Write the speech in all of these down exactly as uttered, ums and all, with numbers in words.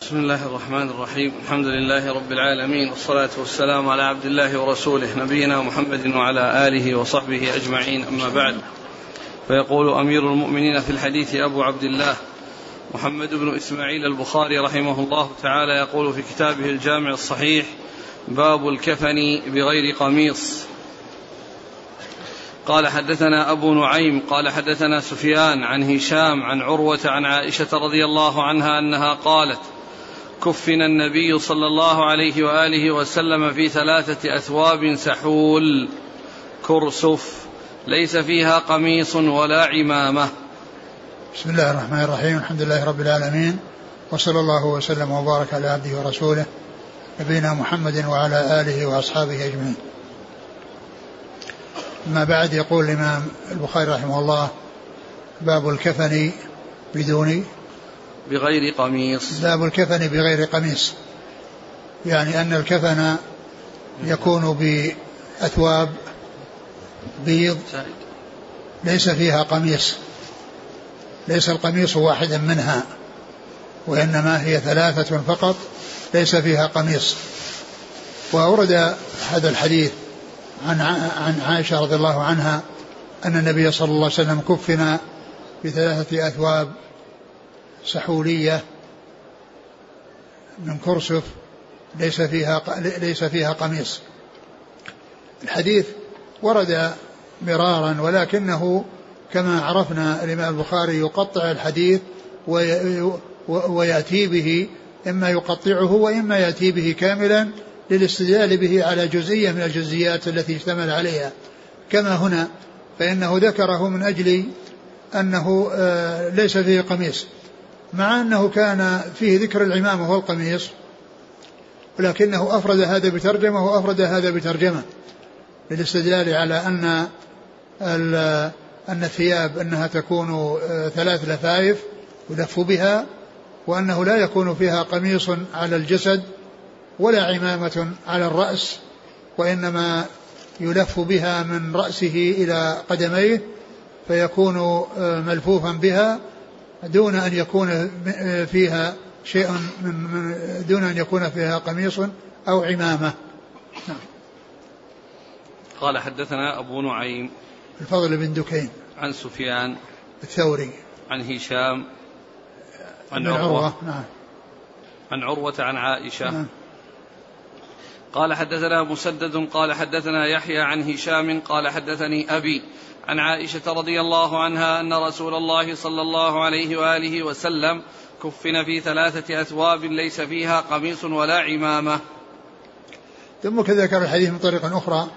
بسم الله الرحمن الرحيم. الحمد لله رب العالمين، والصلاة والسلام على عبد الله ورسوله نبينا محمد وعلى آله وصحبه أجمعين، أما بعد. فيقول أمير المؤمنين في الحديث أبو عبد الله محمد بن إسماعيل البخاري رحمه الله تعالى، يقول في كتابه الجامع الصحيح: باب الكفن بغير قميص. قال حدثنا أبو نعيم قال حدثنا سفيان عن هشام عن عروة عن عائشة رضي الله عنها أنها قالت: كفن النبي صلى الله عليه وآله وسلم في ثلاثة أثواب سحول كرسف ليس فيها قميص ولا عمامة. بسم الله الرحمن الرحيم. الحمد لله رب العالمين، وصلى الله وسلم وبارك على عبده ورسوله نبينا محمد وعلى آله وأصحابه أجمعين. ما بعد، يقول الإمام البخاري رحمه الله: باب الكفن بدون بغير قميص. باب الكفن بغير قميص، يعني أن الكفن يكون بأثواب بيض ليس فيها قميص، ليس القميص واحدا منها، وإنما هي ثلاثة فقط ليس فيها قميص. وأورد هذا الحديث عن عن عائشة رضي الله عنها أن النبي صلى الله عليه وسلم كفن بثلاثة أثواب سحولية من كرسف ليس فيها ليس فيها قميص. الحديث ورد مرارا، ولكنه كما عرفنا الإمام البخاري يقطع الحديث ويأتي به، إما يقطعه وإما يأتي به كاملا للاستدلال به على جزئية من الجزئيات التي اشتمل عليها، كما هنا فإنه ذكره من أجل أنه ليس فيه قميص، مع أنه كان فيه ذكر العمامة والقميص، ولكنه أفرد هذا بترجمة وأفرد هذا بترجمة للاستدلال على أن أن الثياب أنها تكون ثلاث لفائف يلف بها، وأنه لا يكون فيها قميص على الجسد ولا عمامة على الرأس، وإنما يلف بها من رأسه إلى قدميه فيكون ملفوفا بها دون أن يكون فيها شيء من دون أن يكون فيها قميص أو عمامة. نعم. قال حدثنا أبو نعيم الفضل بن دكين عن سفيان الثوري عن هشام عن عروة, عروة نعم. عن عروة عن عائشة. نعم. قال حدثنا مسدد قال حدثنا يحيى عن هشام قال حدثني أبي عن عائشة رضي الله عنها أن رسول الله صلى الله عليه وآله وسلم كفن في ثلاثة أثواب ليس فيها قميص ولا عمامة. ثم كذا ذكر الحديث من طريق أخرى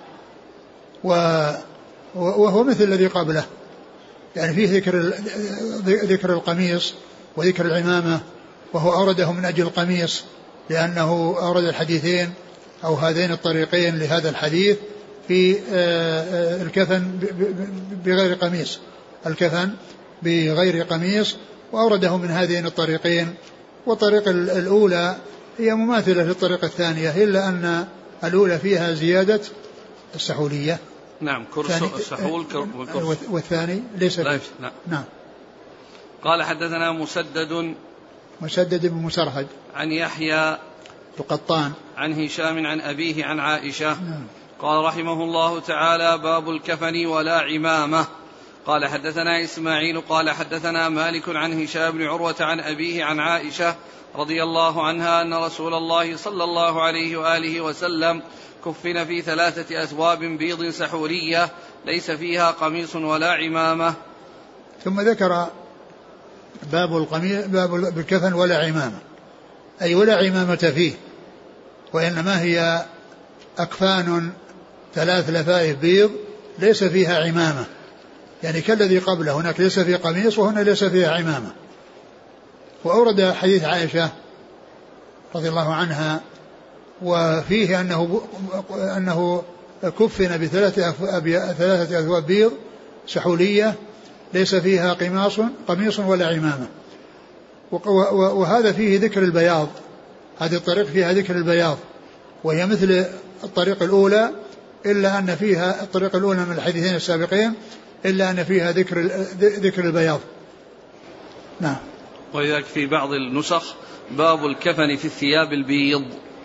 وهو مثل الذي قبله، يعني فيه ذكر ذكر القميص وذكر العمامة، وهو أورده من أجل القميص لأنه أورد الحديثين أو هذين الطريقين لهذا الحديث في الكفن بغير قميص، الكفن بغير قميص، وأورده من هذين الطريقين. والطريقة الأولى هي مماثلة للطريقة الثانية، إلا أن الأولى فيها زيادة السحولية. نعم، كرسف السحول والثاني ليس فيه. نعم. نعم. قال حدثنا مسدد مسدد بن مسرهد عن يحيى القطان عن هشام عن أبيه عن عائشة. نعم. قال رحمه الله تعالى: باب الكفن ولا عمامة. قال حدثنا إسماعيل قال حدثنا مالك عن هشام بن عروة عن أبيه عن عائشة رضي الله عنها أن رسول الله صلى الله عليه وآله وسلم كفن في ثلاثة أثواب بيض سحورية ليس فيها قميص ولا عمامة. ثم ذكر باب القميص باب الكفن ولا عمامة، أي ولا عمامة فيه، وإنما هي أكفان ثلاث لفائف بيض ليس فيها عمامة، يعني كالذي قبله، هناك ليس فيه قميص وهنا ليس فيها عمامة. وأورد حديث عائشة رضي الله عنها وفيه أنه أنه كفن بثلاثة ثلاثة أثواب بيض سحولية ليس فيها قماص قميص ولا عمامة. وهذا فيه ذكر البياض، هذه الطريق فيها ذكر البياض، وهي مثل الطريق الأولى، إلا أن فيها الطريق الأولى من الحديثين السابقين إلا أن فيها ذكر ذكر البياض. نعم. ولذلك في بعض النسخ باب الكفن في الثياب البيض.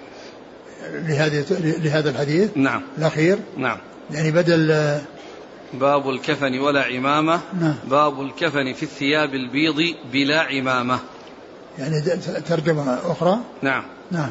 لهذا الحديث نعم الأخير نعم يعني بدل باب الكفن ولا عمامة. نعم. باب الكفن في الثياب البيض بلا عمامة، يعني ترجمة أخرى. نعم نعم.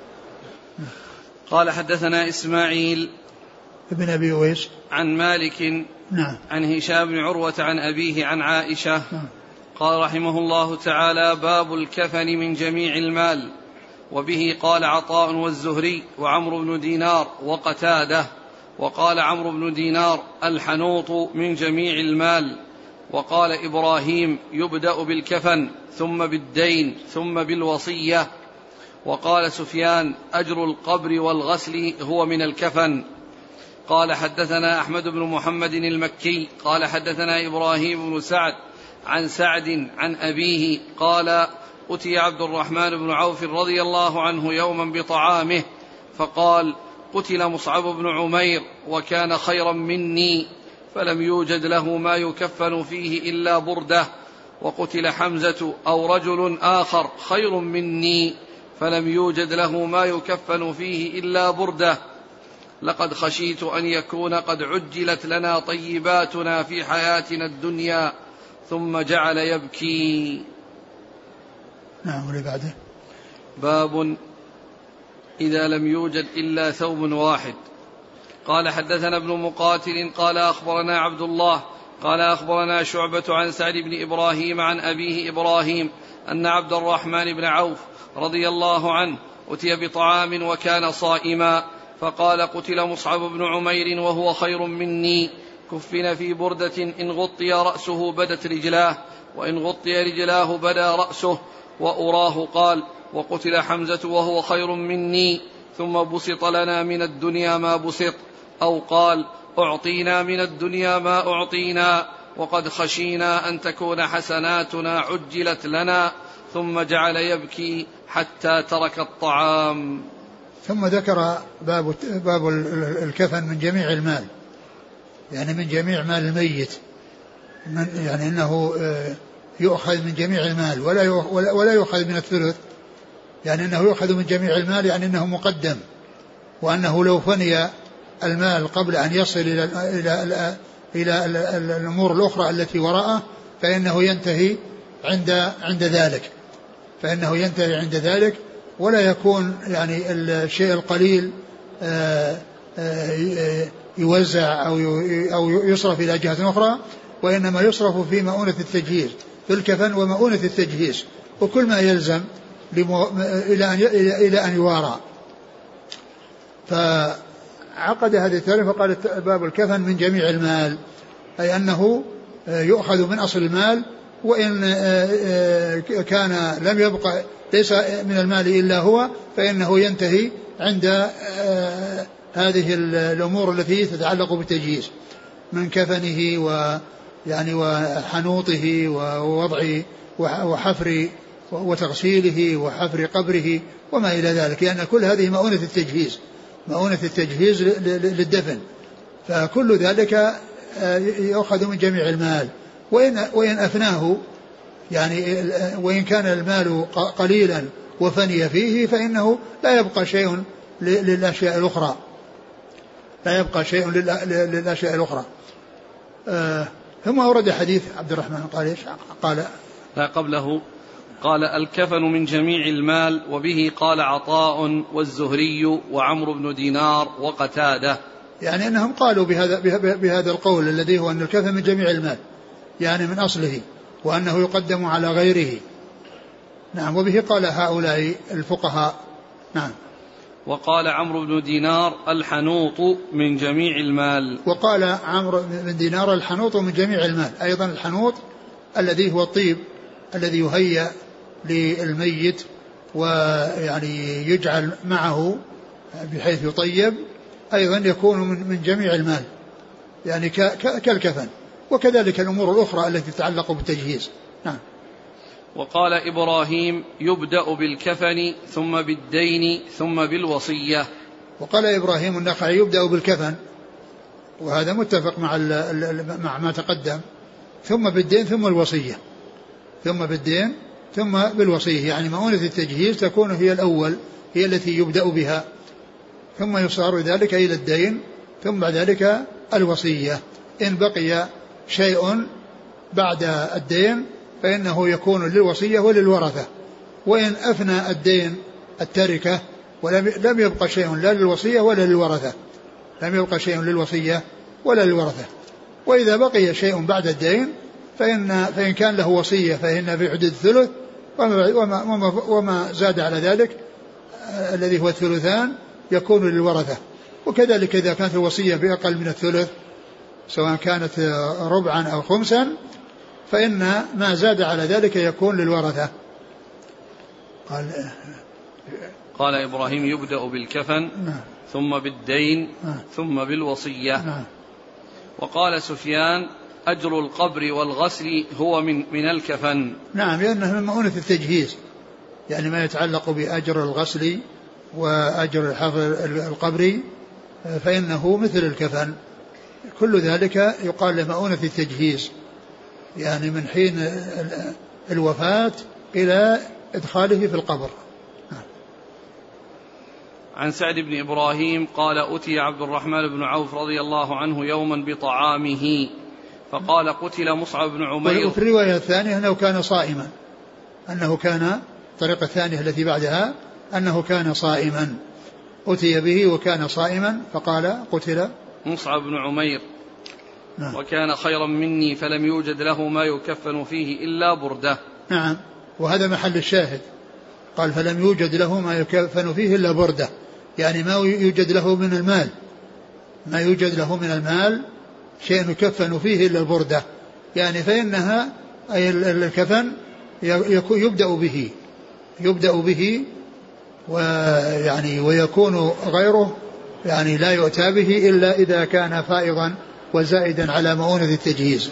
قال حدثنا إسماعيل ابن أبي أويس عن مالك نعم عن هشام بن عروة عن أبيه عن عائشة نعم. قال رحمه الله تعالى: باب الكفن من جميع المال. وبه قال عطاء والزهري وعمرو بن دينار وقتادة. وقال عمرو بن دينار: الحنوط من جميع المال. وقال إبراهيم: يبدأ بالكفن ثم بالدين ثم بالوصية. وقال سفيان: أجر القبر والغسل هو من الكفن. قال حدثنا أحمد بن محمد المكي قال حدثنا إبراهيم بن سعد عن سعد عن أبيه قال: أتي عبد الرحمن بن عوف رضي الله عنه يوما بطعامه فقال: قتل مصعب بن عمير وكان خيرا مني فلم يوجد له ما يكفن فيه إلا بردة. وقتل حمزة أو رجل آخر خير مني فلم يوجد له ما يكفن فيه إلا بردة. لقد خشيت أن يكون قد عجلت لنا طيباتنا في حياتنا الدنيا. ثم جعل يبكي. نعم. واللي بعده باب إذا لم يوجد إلا ثوب واحد. قال حدثنا ابن مقاتل قال أخبرنا عبد الله قال أخبرنا شعبة عن سعد بن إبراهيم عن أبيه إبراهيم أن عبد الرحمن بن عوف رضي الله عنه أتي بطعام وكان صائما فقال: قتل مصعب بن عمير وهو خير مني كفن في بردة إن غطي رأسه بدت رجلاه وإن غطي رجلاه بدا رأسه. وأراه قال: وقتل حمزة وهو خير مني ثم بسط لنا من الدنيا ما بسط، أو قال: أعطينا من الدنيا ما أعطينا وقد خشينا أن تكون حسناتنا عجلت لنا. ثم جعل يبكي حتى ترك الطعام. ثم ذكر باب باب الكفن من جميع المال، يعني من جميع مال الميت، من يعني انه يؤخذ من جميع المال ولا ولا يؤخذ من الثلث، يعني انه يؤخذ من جميع المال، يعني انه مقدم، وانه لو فني المال قبل ان يصل الى الى الى, إلى الامور الاخرى التي وراءه فانه ينتهي عند عند ذلك فانه ينتهي عند ذلك ولا يكون يعني الشيء القليل يوزع أو يصرف إلى جهة أخرى، وإنما يصرف في مؤونة التجهيز، في الكفن ومؤونة التجهيز وكل ما يلزم إلى أن يوارى. فعقد هذه التعريف فقال: باب الكفن من جميع المال، أي أنه يؤخذ من أصل المال، وإن كان لم يبقى ليس من المال إلا هو فإنه ينتهي عند هذه الأمور التي تتعلق بالتجهيز من كفنه ويعني وحنوطه ووضع وحفر وتغسيله وحفر قبره وما إلى ذلك، لأن كل هذه مؤونة التجهيز مؤونة التجهيز للدفن، فكل ذلك يأخذ من جميع المال. وإن, وإن أفناه يعني وإن كان المال قليلا وفني فيه فإنه لا يبقى شيء للأشياء الأخرى لا يبقى شيء للأشياء الأخرى. آه ثم أورد حديث عبد الرحمن قال إيش؟ قال لا قبله قال: الكفن من جميع المال. وبه قال عطاء والزهري وعمرو بن دينار وقتادة، يعني أنهم قالوا بهذا, بهذا القول الذي هو أن الكفن من جميع المال، يعني من أصله، وأنه يقدم على غيره. نعم. وبه قال هؤلاء الفقهاء. نعم. وقال عمرو بن دينار: الحنوط من جميع المال. وقال عمرو بن دينار: الحنوط من جميع المال. أيضا الحنوط الذي هو الطيب الذي يهيأ للميت ويعني يجعل معه بحيث يطيب، أيضا يكون من جميع المال، يعني كالكفن، وكذلك الأمور الأخرى التي تتعلق بالتجهيز. نعم. وقال إبراهيم: يبدأ بالكفن ثم بالدين ثم بالوصية. وقال إبراهيم النخعي: يبدأ بالكفن، وهذا متفق مع مع ما تقدم، ثم بالدين ثم الوصية ثم بالدين ثم بالوصية، يعني مؤونة التجهيز تكون هي الأول، هي التي يبدأ بها، ثم يصار ذلك إلى الدين، ثم بعد ذلك الوصية. إن بقي شيء بعد الدين فإنه يكون للوصية وللورثة، وإن أفنى الدين التركة ولم لم يبقى شيء لا للوصية ولا للورثة، لم يبقى شيء للوصية ولا للورثة. وإذا بقي شيء بعد الدين فإن, فإن كان له وصية فإن في حدود الثلث، وما, وما, وما زاد على ذلك الذي هو الثلثان يكون للورثة. وكذلك إذا كانت الوصية بأقل من الثلث سواء كانت ربعا أو خمسا فإن ما زاد على ذلك يكون للورثة. قال, قال إبراهيم يبدأ بالكفن ثم بالدين ثم بالوصية. وقال سفيان أجر القبر والغسل هو من, من الكفن. نعم، لأنه من مؤونة التجهيز، يعني ما يتعلق بأجر الغسل وأجر حفر القبر فإنه مثل الكفن، كل ذلك يقال له مؤونة التجهيز، يعني من حين الوفاة إلى إدخاله في القبر. عن سعد بن إبراهيم قال أتي عبد الرحمن بن عوف رضي الله عنه يوما بطعامه فقال قتل مصعب بن عمير. وفي الرواية الثانية أنه كان صائما، أنه كان الطريقة الثانية التي بعدها أنه كان صائما، أتي به وكان صائما فقال قتل مصعب بن عمير. نعم. وكان خيرا مني فلم يوجد له ما يكفن فيه إلا بردة. نعم، وهذا محل الشاهد، قال فلم يوجد له ما يكفن فيه إلا بردة، يعني ما يوجد له من المال، ما يوجد له من المال شيء يكفن فيه إلا البردة، يعني فإنها أي الكفن يبدأ به يبدأ به ويعني ويكون غيره يعني لا يؤتى به إلا إذا كان فائضا وزائدا على مؤونة التجهيز.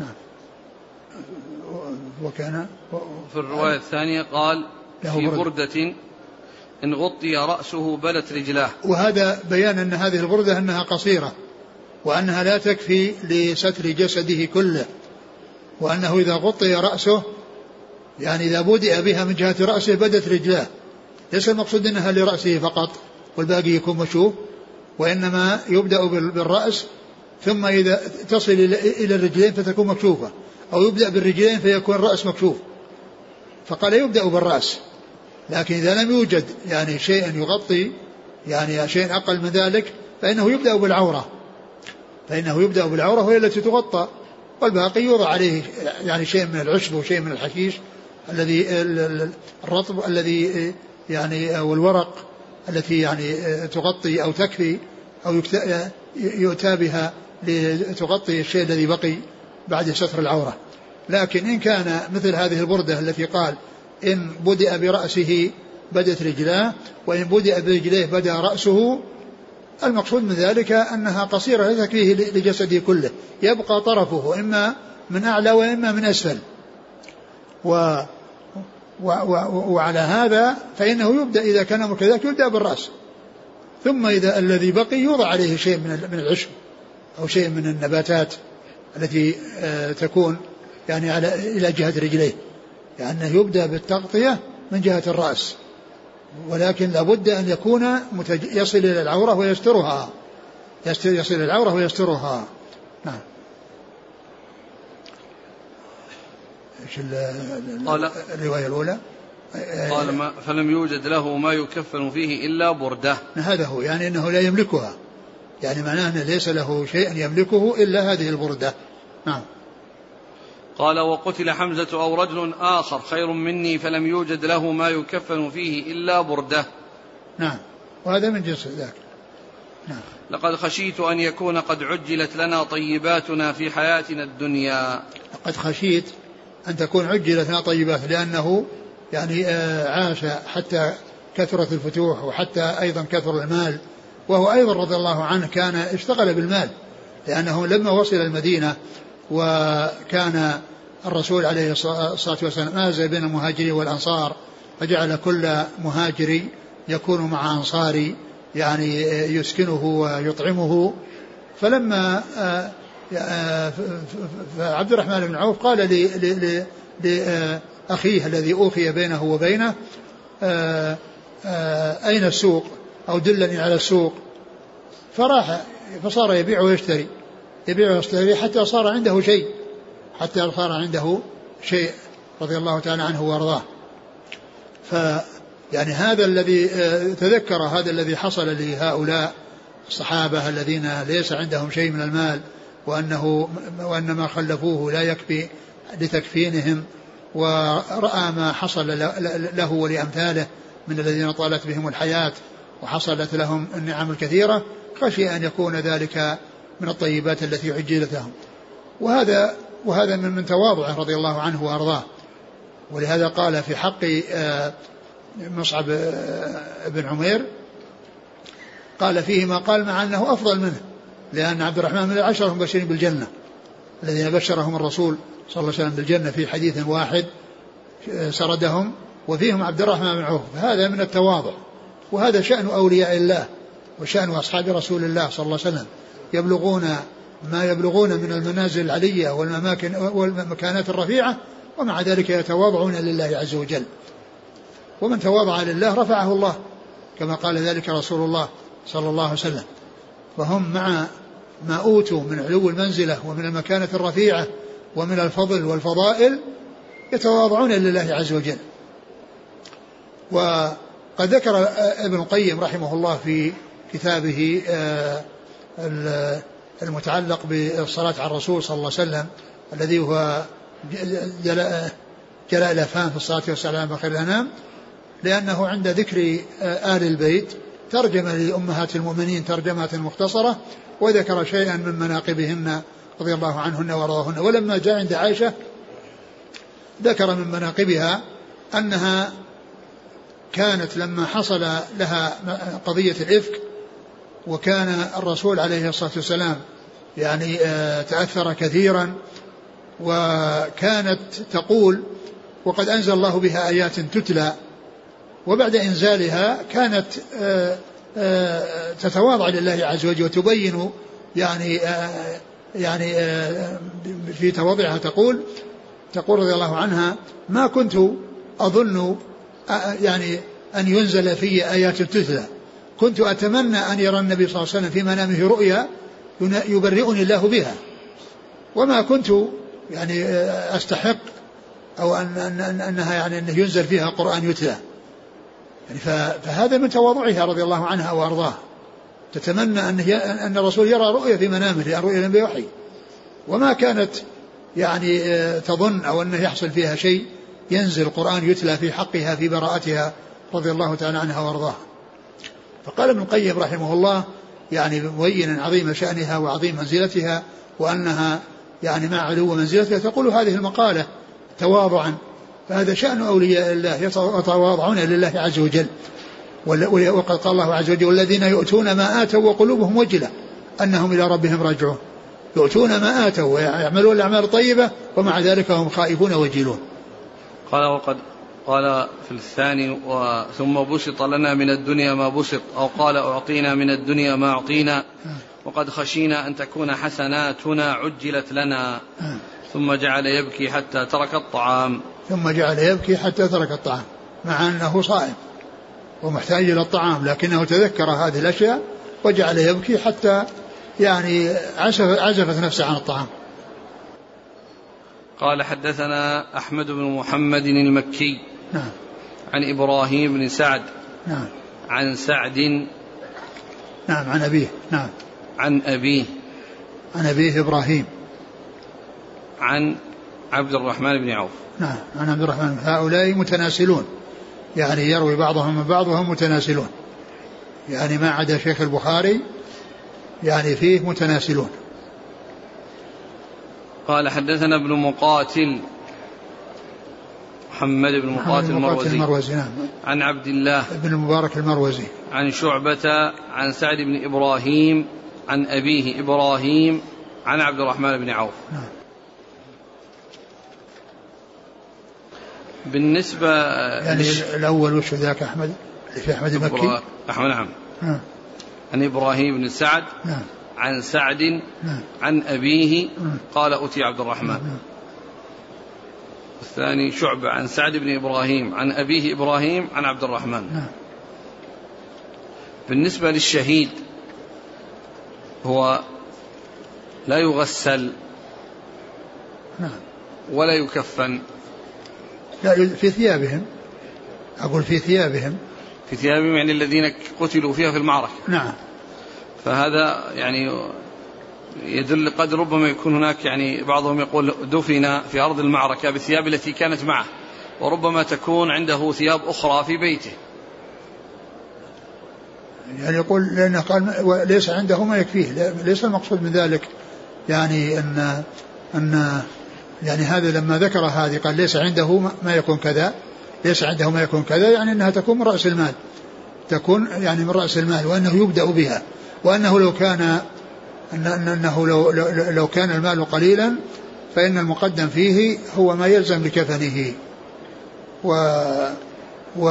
وكان في الرواية الثانية قال في بردة إن غطي رأسه بلت رجلاه. وهذا بيان أن هذه البردة أنها قصيرة وأنها لا تكفي لستر جسده كله، وأنه إذا غطي رأسه يعني إذا بدأ بها من جهة رأسه بدت رجلاه، ليس المقصود أنها لرأسه فقط والباقي يكون مشوف، وإنما يبدأ بالرأس ثم إذا تصل إلى الرجلين فتكون مكشوفة، أو يبدأ بالرجلين فيكون الرأس مكشوف، فقال يبدأ بالرأس. لكن إذا لم يوجد يعني شيء يغطي يعني شيء أقل من ذلك فإنه يبدأ بالعورة، فإنه يبدأ بالعورة وهي التي تغطى، والباقي يوضع عليه يعني شيء من العشب وشيء من الحشيش الذي الرطب الذي يعني والورق التي يعني تغطي أو تكفي أو يؤتى بها لتغطي الشيء الذي بقي بعد ستر العورة. لكن إن كان مثل هذه البردة التي قال إن بدأ برأسه بدت رجلاه وإن بدأ برجليه بدأ رأسه، المقصود من ذلك أنها قصيرة لا تكفيه لجسده كله، يبقى طرفه إما من أعلى وإما من أسفل، و و و وعلى هذا فإنه يبدأ إذا كان كذلك يبدأ بالرأس، ثم إذا الذي بقي يوضع عليه شيء من العشب أو شيء من النباتات التي تكون يعني على إلى جهة رجليه، يعني يبدأ بالتغطية من جهة الرأس، ولكن لابد أن يكون يصل إلى العورة ويسترها، يصل إلى العورة ويسترها. نعم. إيش الرواية الأولى؟ قال ما فلم يوجد له ما يكفن فيه إلا بردة. هذا هو، يعني أنه لا يملكها، يعني معناه أنه ليس له شيء يملكه إلا هذه البردة. نعم. قال وقتل حمزة أو رجل آخر خير مني فلم يوجد له ما يكفن فيه إلا بردة. نعم، وهذا من جنس ذاك. نعم. لقد خشيت أن يكون قد عجلت لنا طيباتنا في حياتنا الدنيا. لقد خشيت أن تكون عجلت لنا طيبات، لأنه يعني عاش حتى كثرت الفتوح وحتى أيضا كثر المال، وهو أيضا رضي الله عنه كان اشتغل بالمال، لأنه لما وصل المدينة وكان الرسول عليه الصلاة والسلام مازل بين المهاجرين والأنصار، فجعل كل مهاجري يكون مع أنصاري يعني يسكنه ويطعمه. فلما فعبد الرحمن بن عوف قال أخيه الذي أوخي بينه وبينه آآ آآ أين السوق أو دلني على السوق، فراح فصار يبيع ويشتري يبيع ويشتري حتى صار عنده شيء حتى صار عنده شيء رضي الله تعالى عنه وارضاه. فيعني هذا الذي تذكر هذا الذي حصل لهؤلاء الصحابة الذين ليس عندهم شيء من المال، وأنه وأن ما خلفوه لا يكفي لتكفينهم، ورأى ما حصل له ولأمثاله من الذين طالت بهم الحياة وحصلت لهم النعم الكثيرة، خشي أن يكون ذلك من الطيبات التي عجلت لهم. وهذا وهذا من من تواضعه رضي الله عنه وأرضاه. ولهذا قال في حق مصعب بن عمير قال فيه ما قال مع أنه أفضل منه، لأن عبد الرحمن من العشرة المبشرين بالجنة الذين بشرهم الرسول صلى الله عليه وسلم بالجنة في حديث واحد سردهم، وفيهم عبد الرحمن بن عوف. هذا من التواضع، وهذا شأن أولياء الله وشأن أصحاب رسول الله صلى الله عليه وسلم، يبلغون ما يبلغون من المنازل العلية والمماكن والمكانات الرفيعة، ومع ذلك يتواضعون لله عز وجل. ومن تواضع لله رفعه الله، كما قال ذلك رسول الله صلى الله عليه وسلم. وهم مع ما أوتوا من علو المنزلة ومن المكانة الرفيعة ومن الفضل والفضائل يتواضعون لله عز وجل. وقد ذكر ابن القيم رحمه الله في كتابه المتعلق بالصلاة على الرسول صلى الله عليه وسلم الذي هو جلاء الأفهام في الصلاة والسلام بخير الأنام، لأنه عند ذكر آل البيت ترجم لأمهات المؤمنين ترجمات مختصرة، وذكر شيئا من مناقبهن رضي الله عنهن وارضاهن. ولما جاء عند عائشة ذكر من مناقبها أنها كانت لما حصل لها قضية الإفك، وكان الرسول عليه الصلاة والسلام يعني تأثر كثيرا، وكانت تقول وقد أنزل الله بها آيات تتلى، وبعد إنزالها كانت تتواضع لله عز وجل وتبين يعني يعني في تواضعها تقول تقول رضي الله عنها ما كنت أظن يعني أن ينزل في آيات تتلى، كنت أتمنى أن يرى النبي صلى الله عليه وسلم في منامه رؤيا يبرئني الله بها، وما كنت يعني أستحق أو أن أن أنها يعني أنه ينزل فيها قرآن يتلى. يعني فهذا من تواضعها رضي الله عنها وأرضاها، تتمنى أن أن الرسول يرى رؤيا في منامه، رؤيا بوحي، وما كانت يعني تظن أو أنه يحصل فيها شيء ينزل القرآن يتلى في حقها في براءتها رضي الله تعالى عنها وأرضاها. فقال ابن القيم رحمه الله يعني مبينا عظيم شأنها وعظيم منزلتها، وأنها يعني مع علو منزلتها تقول هذه المقالة تواضعا، فهذا شأن أولياء الله يتواضعون لله عز وجل. وقد قال الله عز وجل والذين يؤتون ما آتوا وقلوبهم وجلة أنهم إلى ربهم راجعون، يؤتون ما آتوا ويعملون الأعمال الطيبة ومع ذلك هم خائفون وجلون. قال وقد قال في الثاني ثم بسط لنا من الدنيا ما بسط، أو قال أعطينا من الدنيا ما أعطينا، وقد خشينا أن تكون حسناتنا عجلت لنا، ثم جعل يبكي حتى ترك الطعام ثم جعل يبكي حتى ترك الطعام مع أنه صائم ومحتاج إلى الطعام، لكنه تذكر هذه الأشياء وجعل يبكي حتى يعني عزفت نفسه عن الطعام. قال حدثنا أحمد بن محمد المكي نعم. عن إبراهيم بن سعد نعم. عن سعد نعم عن أبيه نعم عن أبيه عن أبيه إبراهيم عن عبد الرحمن بن عوف نعم عن عبد الرحمن. هؤلاء متناسلون، يعني يروي بعضهم من بعض وهم متناسلون، يعني ما عدا شيخ البخاري يعني فيه متناسلون. قال حدثنا ابن مقاتل محمد بن مقاتل المروزي, المروزي نعم. عن عبد الله بن المبارك المروزي عن شعبة عن سعد بن إبراهيم عن أبيه إبراهيم عن عبد الرحمن بن عوف نعم. بالنسبة يعني لش... الأول وش ذاك أحمد اللي في أحمد المكي أحمد نعم. نعم عن إبراهيم بن سعد نعم. عن سعد نعم. عن أبيه نعم. قال أتي عبد الرحمن. نعم. الثاني شعبة عن سعد بن إبراهيم عن أبيه إبراهيم عن عبد الرحمن. نعم. بالنسبة للشهيد هو لا يغسل نعم. ولا يكفن. لا، في ثيابهم، أقول في ثيابهم في ثيابهم يعني الذين قتلوا فيها في المعركة. نعم. فهذا يعني يدل قد ربما يكون هناك يعني بعضهم يقول دفن في أرض المعركة بالثياب التي كانت معه، وربما تكون عنده ثياب أخرى في بيته. يعني يقول لأنه قال ليس عنده ما يكفيه، ليس المقصود من ذلك يعني أن أن يعني هذا لما ذكر هذه قال ليس عنده ما يكون كذا، ليس عنده ما يكون كذا، يعني أنها تكون من رأس المال، تكون يعني من رأس المال، وأنه يبدأ بها، وأنه لو كان أنه لو, لو, لو كان المال قليلا فإن المقدم فيه هو ما يلزم بكفنه. و و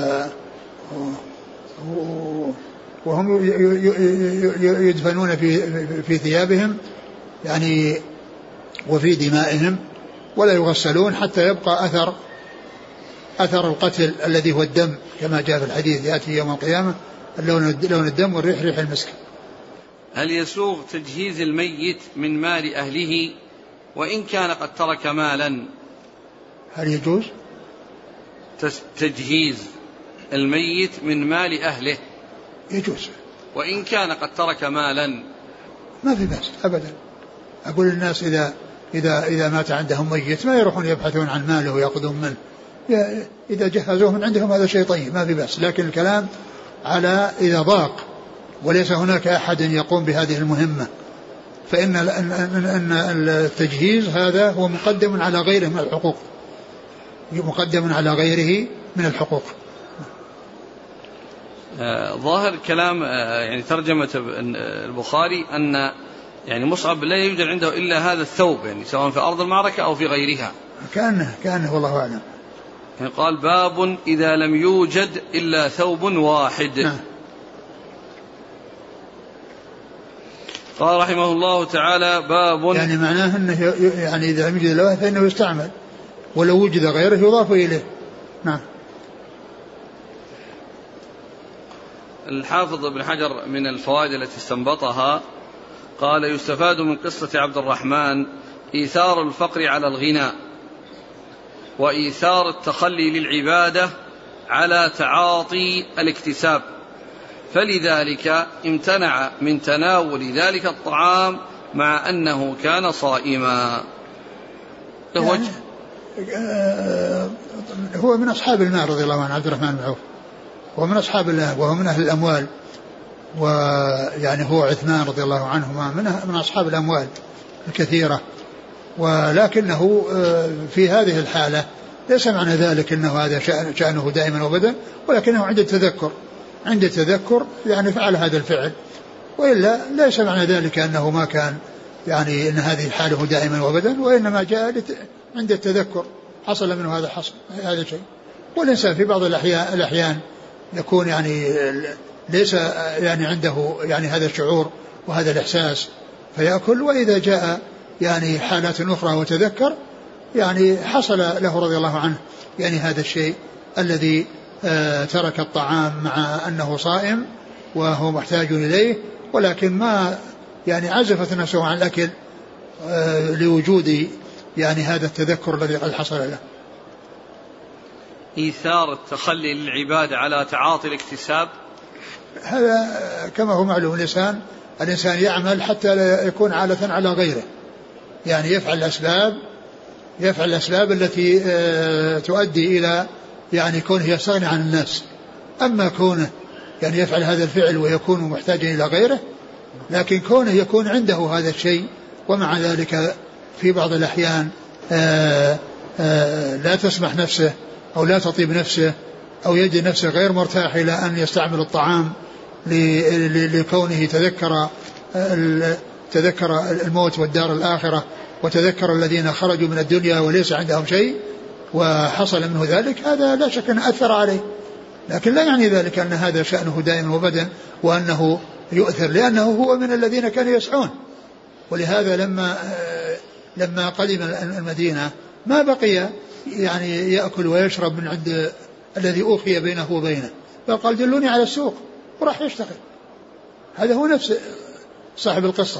وهم يدفنون في في ثيابهم يعني وفي دمائهم، ولا يغسلون حتى يبقى أثر أثر القتل الذي هو الدم، كما جاء في الحديث يأتي يوم القيامة اللون لون الدم والريح ريح المسك. هل يسوغ تجهيز الميت من مال أهله وإن كان قد ترك مالا؟ هل يجوز تجهيز الميت من مال أهله؟ يجوز وإن كان قد ترك مالا، ما في بأس أبدا. أقول الناس إذا إذا إذا مات عندهم ميت ما يروحون يبحثون عن ماله ويأخذون منه، إذا جهزوه من عندهم هذا شيء طيب ما في بأس، لكن الكلام على إذا ضاق وليس هناك أحد يقوم بهذه المهمة، فإن التجهيز هذا هو مقدم على غيره من الحقوق، مقدم على غيره من الحقوق. آه ظاهر كلام آه يعني ترجمة البخاري أن يعني مصعب لا يوجد عنده إلا هذا الثوب، يعني سواء في أرض المعركة أو في غيرها. كأنه كأنه والله أعلم. يعني قال باب إذا لم يوجد إلا ثوب واحد. نعم. قال رحمه الله تعالى باب، يعني معناه أنه يعني إذا لم يوجد إلا واحد فإنه يستعمل، ولو وجد غيره يضاف إليه. نعم. الحافظ ابن حجر من الفوائد التي استنبطها قال يستفاد من قصة عبد الرحمن إيثار الفقر على الغنى، وإيثار التخلي للعبادة على تعاطي الاكتساب، فلذلك امتنع من تناول ذلك الطعام مع أنه كان صائما. يعني هو من أصحاب المال رضي الله عنه عبد الرحمن بن عوف، هو من أصحاب الله وهو من أهل الأموال، ويعني هو عثمان رضي الله عنهما من من أصحاب الأموال الكثيرة، ولكنه في هذه الحالة ليس معنى ذلك أنه هذا شأنه دائما وبدا، ولكنه عند التذكر عند التذكر يعني فعل هذا الفعل، وإلا ليس معنى ذلك أنه ما كان يعني أن هذه حاله دائما وبدا، وإنما جاء عند التذكر حصل منه هذا حصل هذا الشيء. والإنسان في بعض الأحيان, الأحيان يكون يعني ليس يعني عنده يعني هذا الشعور وهذا الإحساس فيأكل، وإذا جاء يعني حالات أخرى وتذكر يعني حصل له رضي الله عنه يعني هذا الشيء الذي آه ترك الطعام مع أنه صائم وهو محتاج إليه، ولكن ما يعني عزفت نفسه عن الأكل آه لوجود يعني هذا التذكر الذي قد حصل له. إيثار التخلي للعبادة على تعاطي الاكتساب، هذا كما هو معلوم الإنسان الإنسان يعمل حتى لا يكون عالة على غيره، يعني يفعل الأسباب يفعل الأسباب التي تؤدي إلى يعني كونه يستغني عن الناس. أما كونه يعني يفعل هذا الفعل ويكون محتاجا إلى غيره، لكن كونه يكون عنده هذا الشيء ومع ذلك في بعض الأحيان آآ آآ لا تسمح نفسه أو لا تطيب نفسه أو يجد نفسه غير مرتاح إلى أن يستعمل الطعام لكونه تذكر تذكر الموت والدار الآخرة، وتذكر الذين خرجوا من الدنيا وليس عندهم شيء وحصل منه ذلك، هذا لا شك أن أثر عليه، لكن لا يعني ذلك أن هذا شأنه دائما وبدا وأنه يؤثر، لأنه هو من الذين كانوا يسعون. ولهذا لما لما قدم المدينة ما بقي يعني يأكل ويشرب من عند الذي أوخي بينه وبينه، بل قال دلوني على السوق وراح يشتغل. هذا هو نفس صاحب القصة.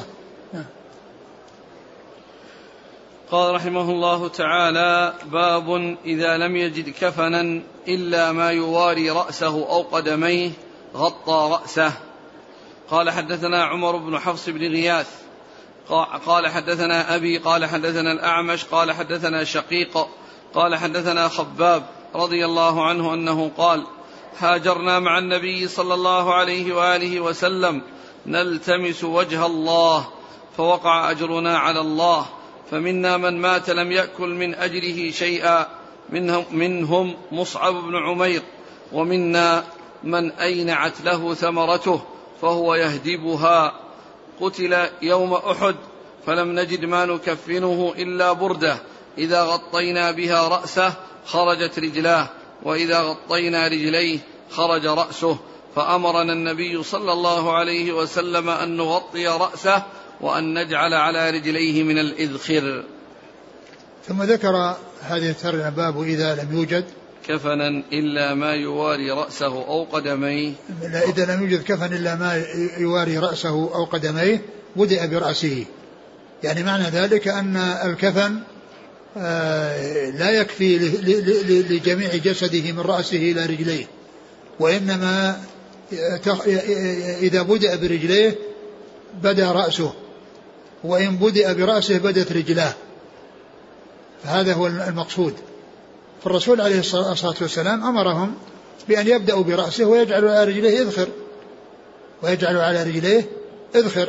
قال رحمه الله تعالى: باب إذا لم يجد كفنا إلا ما يواري رأسه أو قدميه غطى رأسه. قال حدثنا عمر بن حفص بن غياث قال حدثنا أبي قال حدثنا الأعمش قال حدثنا شقيق قال حدثنا خباب رضي الله عنه أنه قال: هاجرنا مع النبي صلى الله عليه وآله وسلم نلتمس وجه الله فوقع أجرنا على الله، فمنا من مات لم يأكل من أجره شيئا، منهم, منهم مصعب بن عمير، ومنا من أينعت له ثمرته فهو يهدبها. قتل يوم أحد فلم نجد ما نكفنه إلا بردة، إذا غطينا بها رأسه خرجت رجلاه، وإذا غطينا رجليه خرج رأسه، فأمرنا النبي صلى الله عليه وسلم أن نغطي رأسه وأن نجعل على رجليه من الإذخر. ثم ذكر هذه الترجمة: باب إذا لم يوجد كفنا إلا ما يواري رأسه أو قدميه. إذا لم يوجد كفن إلا ما يواري رأسه أو قدميه بدأ برأسه، يعني معنى ذلك أن الكفن لا يكفي لجميع جسده من رأسه إلى رجليه، وإنما إذا بدأ برجليه بدأ رأسه، وإن بدأ برأسه بدأت رجلاه، فهذا هو المقصود. فالرسول عليه الصلاة والسلام أمرهم بأن يبدأوا برأسه ويجعلوا على رجليه إذخر ويجعلوا على رجليه إذخر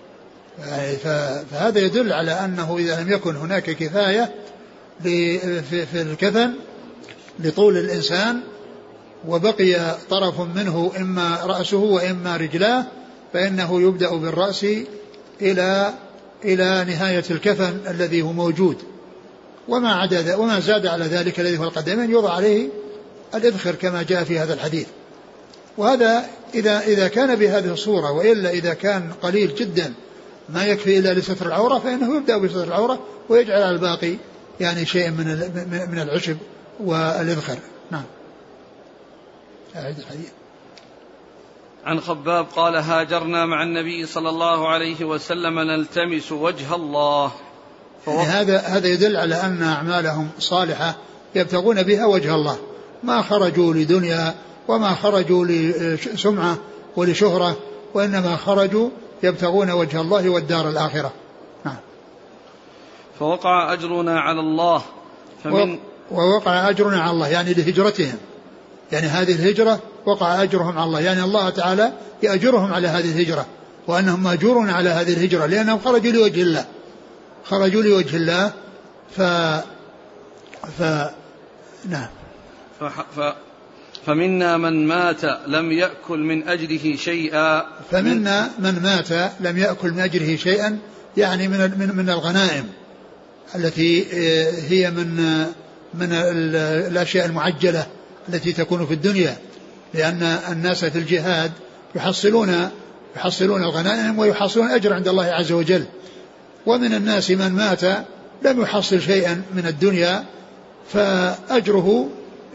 فهذا يدل على أنه إذا لم يكن هناك كفاية في الكفن لطول الإنسان وبقي طرف منه إما رأسه وإما رجلاه، فإنه يبدأ بالرأس إلى إلى نهاية الكفن الذي هو موجود، وما عدا وما زاد على ذلك الذي هو القدمين يوضع عليه الإذخر كما جاء في هذا الحديث. وهذا إذا إذا كان بهذه الصورة، وإلا إذا كان قليل جدا ما يكفي إلا لستر العورة فإنه يبدأ بستر العورة ويجعل على الباقي يعني شيء من من العشب والإذخر. نعم. أعيد الحديث. عن خباب قال: هاجرنا مع النبي صلى الله عليه وسلم نلتمس وجه الله. يعني هذا هذا يدل على أن أعمالهم صالحة يبتغون بها وجه الله، ما خرجوا لدنيا وما خرجوا لسمعة ولشهرة، وإنما خرجوا يبتغون وجه الله والدار الآخرة. نعم. فوقع أجرنا على الله. فمن ووقع أجرنا على الله يعني لهجرتهم، يعني هذه الهجرة وقع أجرهم على الله، يعني الله تعالى يأجرهم على هذه الهجرة، وأنهم مأجورون على هذه الهجرة لأنهم خرجوا لوجه الله خرجوا لوجه الله ف ف نعم. ف... ف... فمنا من مات لم يأكل من أجره شيئا. فمنا من مات لم يأكل من أجره شيئا، يعني من من من الغنائم التي هي من من الأشياء المعجلة التي تكون في الدنيا، لأن الناس في الجهاد يحصلون يحصلون الغنائم ويحصلون أجر عند الله عز وجل. ومن الناس من مات لم يحصل شيئا من الدنيا فأجره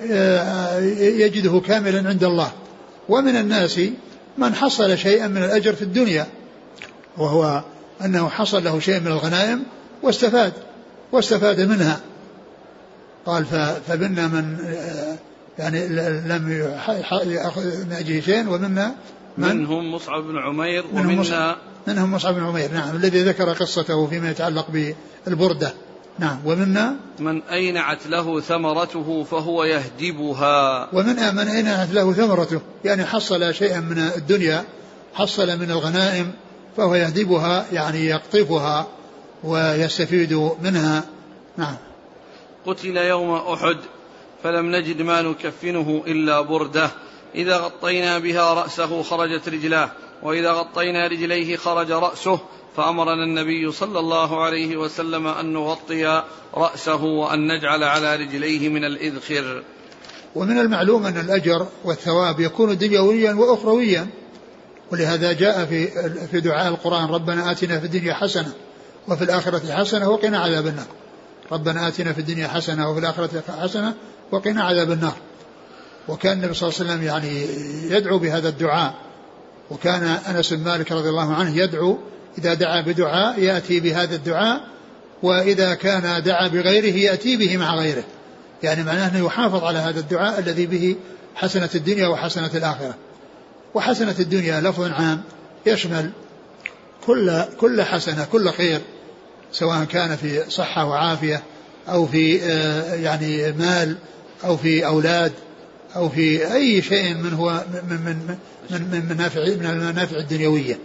يجده كاملا عند الله. ومن الناس من حصل شيئا من الأجر في الدنيا، وهو أنه حصل له شيء من الغنائم واستفاد واستفاد منها. قال فمنا من يعني لم يأخذ من أجره شيء، ومنا من منهم مصعب بن عمير ومنا منهم مصعب بن عمير، نعم، الذي ذكر قصته فيما يتعلق بالبردة. نعم. ومنا من أينعت له ثمرته فهو يهدبها. ومن من أينعت له ثمرته يعني حصل شيئا من الدنيا، حصل من الغنائم فهو يهدبها يعني يقطفها ويستفيد منها. نعم. قتل يوم أحد فلم نجد ما نكفنه إلا بردة، إذا غطينا بها رأسه خرجت رجلاه، وإذا غطينا رجليه خرج رأسه، فأمرنا النبي صلى الله عليه وسلم أن نغطي رأسه وأن نجعل على رجليه من الإذخر. ومن المعلوم أن الأجر والثواب يكون دنيويا وأخرويا، ولهذا جاء في في دعاء القرآن: ربنا آتنا في الدنيا حسنة وفي الآخرة حسنة وقنا عذاب النار. ربنا آتنا في الدنيا حسنة وفي الآخرة حسنة وقنا عذاب النار. وكان النبي صلى الله عليه وسلم يعني يدعو بهذا الدعاء. وكان أنس بن مالك رضي الله عنه يدعو إذا دعا بدعاء يأتي بهذا الدعاء، وإذا كان دعا بغيره يأتي به مع غيره، يعني معناه أنه يحافظ على هذا الدعاء الذي به حسنة الدنيا وحسنة الآخرة. وحسنة الدنيا لفظ عام يشمل كل كل حسنة، كل خير، سواء كان في صحة وعافية أو في يعني مال أو في أولاد أو في أي شيء من هو من من من من منافع من المنافع الدنيوية.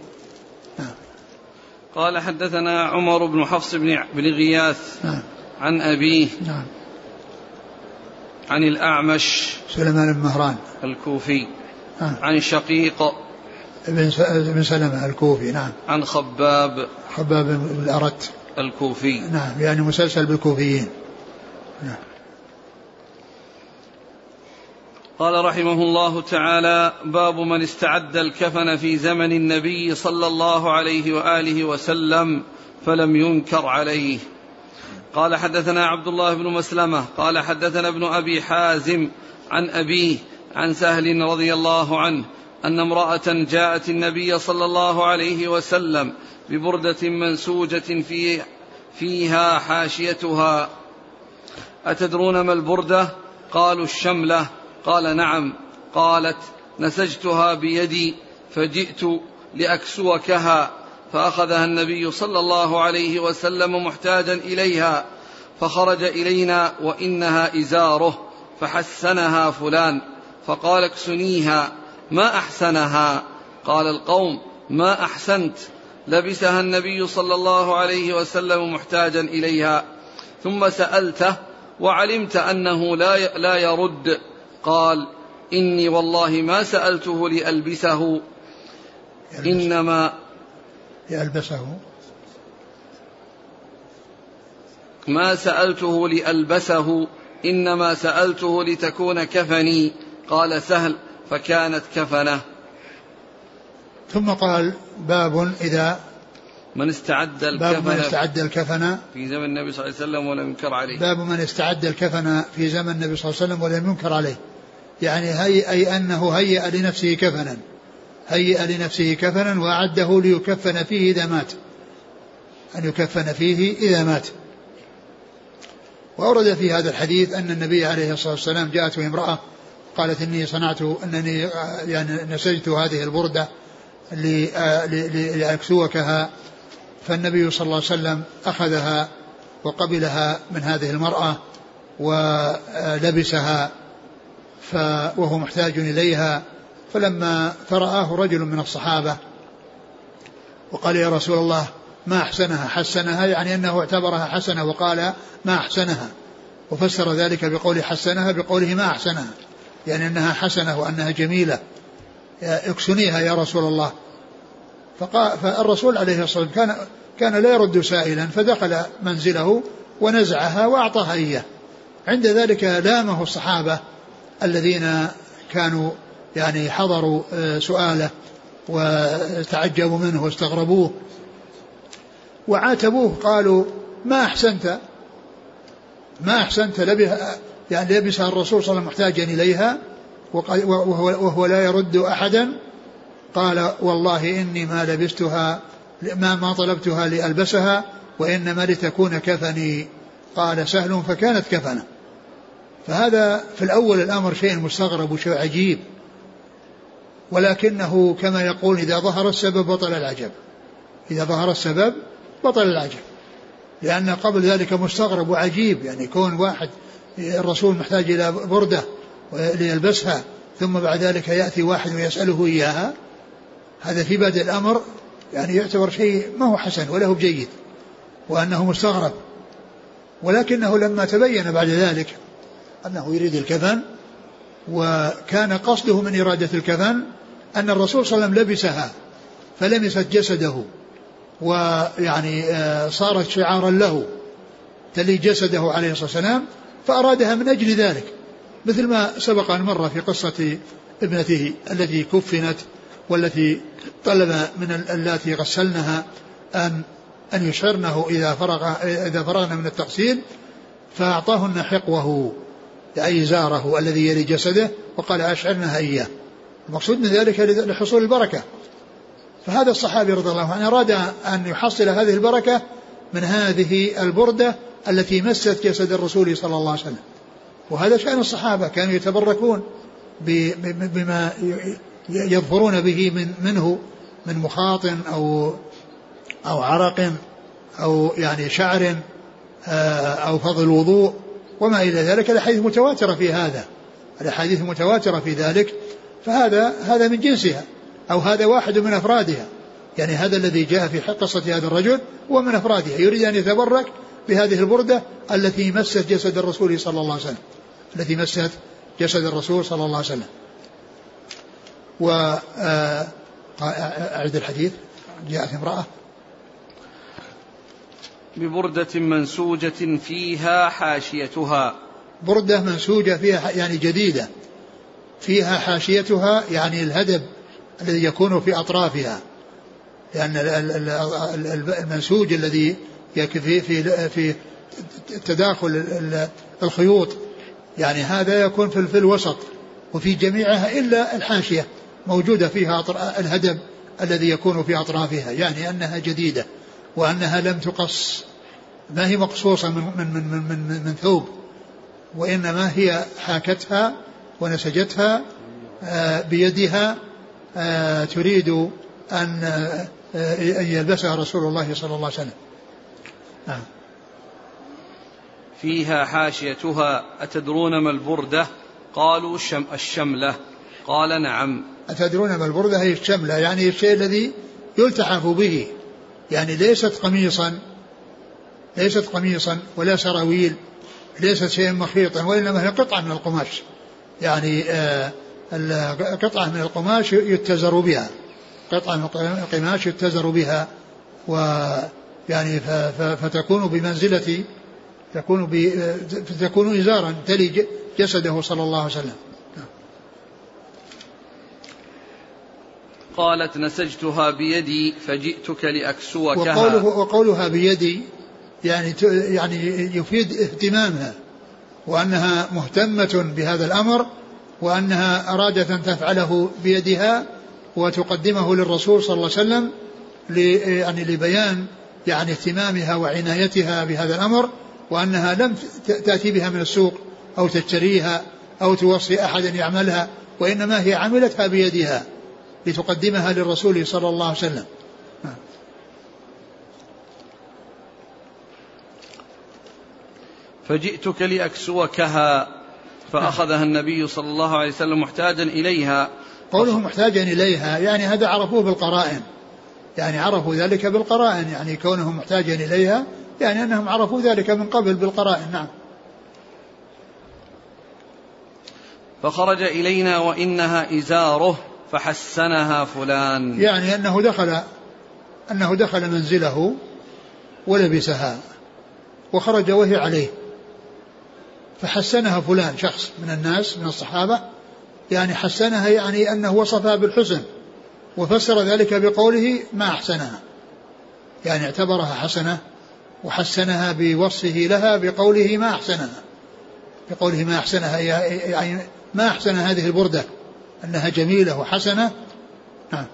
قال حدثنا عمر بن حفص بن غياث عن أبيه عن الأعمش سليمان بن مهران الكوفي عن شقيق بن سلمة الكوفي نعم عن خباب خباب بن الأرت الكوفي نعم يعني مسلسل بالكوفيين نعم. قال رحمه الله تعالى: باب من استعد الكفن في زمن النبي صلى الله عليه وآله وسلم فلم ينكر عليه. قال حدثنا عبد الله بن مسلمة قال حدثنا ابن أبي حازم عن أبيه عن سهل رضي الله عنه أن امرأة جاءت النبي صلى الله عليه وسلم ببردة منسوجة في فيها حاشيتها: أتدرون ما البردة؟ قالوا: الشملة. قال: نعم. قالت: نسجتها بيدي فجئت لأكسوكها، فأخذها النبي صلى الله عليه وسلم محتاجا إليها، فخرج إلينا وإنها إزاره، فحسنها فلان، فقال: اكسنيها. ما أحسنها؟ قال القوم: ما أحسنت، لبسها النبي صلى الله عليه وسلم محتاجا إليها. ثم سألته وعلمت أنه لا لا يرد. قال: إني والله ما سألته لألبسه، إنما يلبسه ما سألته لألبسه إنما سألته لتكون كفني. قال سهل: فكانت كفنه. ثم قال: باب إذا من استعد الكفن, باب من استعد الكفن في زمن النبي صلى الله عليه وسلم ولم ينكر عليه. باب من استعد الكفن في زمن النبي صلى الله عليه وسلم ولم ينكر عليه، يعني هي أي أنه هيأ لنفسه كفنا هيأ لنفسه كفنا وأعده ليكفن فيه إذا مات، أن يكفن فيه إذا مات. وأورد في هذا الحديث أن النبي عليه الصلاة والسلام جاءته امرأة قالت: إني صنعت أنني يعني نسجت هذه البردة لأكسوكها. فالنبي صلى الله عليه وسلم أخذها وقبلها من هذه المرأة ولبسها وهو محتاج إليها. فلما فرآه رجل من الصحابة وقال: يا رسول الله ما أحسنها؟ حسنها يعني أنه اعتبرها حسنة وقال: ما أحسنها، وفسر ذلك بقول حسنها بقوله ما أحسنها، يعني أنها حسنة وأنها جميلة، اكسنيها يا رسول الله. فالرسول عليه الصلاة والسلام كان, كان لا يرد سائلا، فدخل منزله ونزعها وأعطاها إياه. عند ذلك لامه الصحابة الذين كانوا يعني حضروا سؤاله وتعجبوا منه واستغربوه وعاتبوه، قالوا: ما أحسنت ما أحسنت لبها يعني لبسها الرسول صلى الله عليه وسلم محتاجا إليها وهو, وهو لا يرد أحدا. قال: والله إني ما لبستها ما, ما طلبتها لألبسها وإنما لتكون كفني. قال سهل: فكانت كفنة. فهذا في الأول الأمر شيء مستغرب وشيء عجيب، ولكنه كما يقول: إذا ظهر السبب بطل العجب. إذا ظهر السبب بطل العجب، لأن قبل ذلك مستغرب وعجيب، يعني كون واحد الرسول محتاج إلى بردة ليلبسها ثم بعد ذلك يأتي واحد ويسأله إياها، هذا في بدء الأمر يعني يعتبر شيء ما هو حسن ولا هو جيد وأنه مستغرب. ولكنه لما تبين بعد ذلك أنه يريد الكفن، وكان قصده من إرادة الكفن أن الرسول صلى الله عليه وسلم لبسها فلمست جسده ويعني صارت شعارا له تلي جسده عليه الصلاة والسلام، فأرادها من أجل ذلك، مثل ما سبق أن مر في قصة ابنته التي كفنت والتي طلب من اللاتي غسلنها أن أن يشعرنه إذا فرغ إذا فرغنا من التغسيل، فأعطاهن حقوه أي زاره الذي يلي جسده وقال أشعرنها إياه. المقصود من ذلك لحصول البركة. فهذا الصحابي رضي الله عنه أراد أن يحصل هذه البركة من هذه البردة التي مست جسد الرسول صلى الله عليه وسلم. وهذا شأن الصحابة، كانوا يتبركون بما يظفرون به من منه من مخاط أو أو عرق أو يعني شعر أو فضل الوضوء وما إلى ذلك. الأحاديث متواترة في هذا، الأحاديث متواترة في ذلك. فهذا هذا من جنسها أو هذا واحد من أفرادها، يعني هذا الذي جاء في قصة هذا الرجل هو من أفرادها، يريد أن يتبرك بهذه البردة التي مست جسد الرسول صلى الله عليه وسلم، التي مست جسد الرسول صلى الله عليه وسلم. وأعد الحديث. جاءت امرأة ببردة منسوجة فيها حاشيتها، بردة منسوجة فيها يعني جديدة، فيها حاشيتها يعني الهدب الذي يكون في أطرافها، لأن المنسوج الذي يكفي في في تداخل الخيوط يعني هذا يكون في الوسط وفي جميعها إلا الحاشية موجودة فيها الهدب الذي يكون في أطرافها، يعني أنها جديدة وأنها لم تقص، ما هي مقصوصة من, من, من, من, من, من ثوب، وإنما هي حاكتها ونسجتها بيدها تريد أن يلبسها رسول الله صلى الله عليه وسلم. آه. فيها حاشيتها أتدرون ما البردة؟ قالوا الشم الشملة. قال نعم. أتدرون ما البردة؟ هي الشملة، يعني الشيء الذي يلتحف به، يعني ليست قميصا ليست قميصا ولا سراويل، ليست شيئا مخيطا، وإنما هي قطعة من القماش، يعني آه قطعة من القماش يتزر بها، قطعة من القماش يتزر بها، ويعني فتكون بمنزلة تكون تكون إزارا تلي جسده صلى الله عليه وسلم. قالت نسجتها بيدي فجئتك لأكسوكها. وقوله وقولها بيدي يعني يعني يفيد اهتمامها وأنها مهتمة بهذا الأمر، وأنها أرادت أن تفعله بيدها وتقدمه للرسول صلى الله عليه وسلم يعني لبيان يعني اهتمامها وعنايتها بهذا الأمر، وأنها لم تأتي بها من السوق أو تشتريها أو توصي أحدا يعملها، وإنما هي عملتها بيدها لتقدمها للرسول صلى الله عليه وسلم. فجئتك لأكسوكها فأخذها النبي صلى الله عليه وسلم محتاجا إليها. قوله محتاجا إليها يعني هذا عرفوه بالقرائن، يعني عرفوا ذلك بالقرائن، يعني كونهم محتاجا إليها يعني أنهم عرفوا ذلك من قبل بالقرائن. نعم. فخرج إلينا وإنها إزاره فحسنها فلان، يعني أنه دخل أنه دخل منزله ولبسها وخرج وهي عليه، فحسنها فلان شخص من الناس من الصحابة، يعني حسنها يعني أنه وصفها بالحسن، وفسر ذلك بقوله ما أحسنها، يعني اعتبرها حسنة وحسنها بوصفه لها بقوله ما أحسنها، بقوله ما أحسنها يعني ما أحسن هذه البردة، أنها جميلة وحسنة. نعم.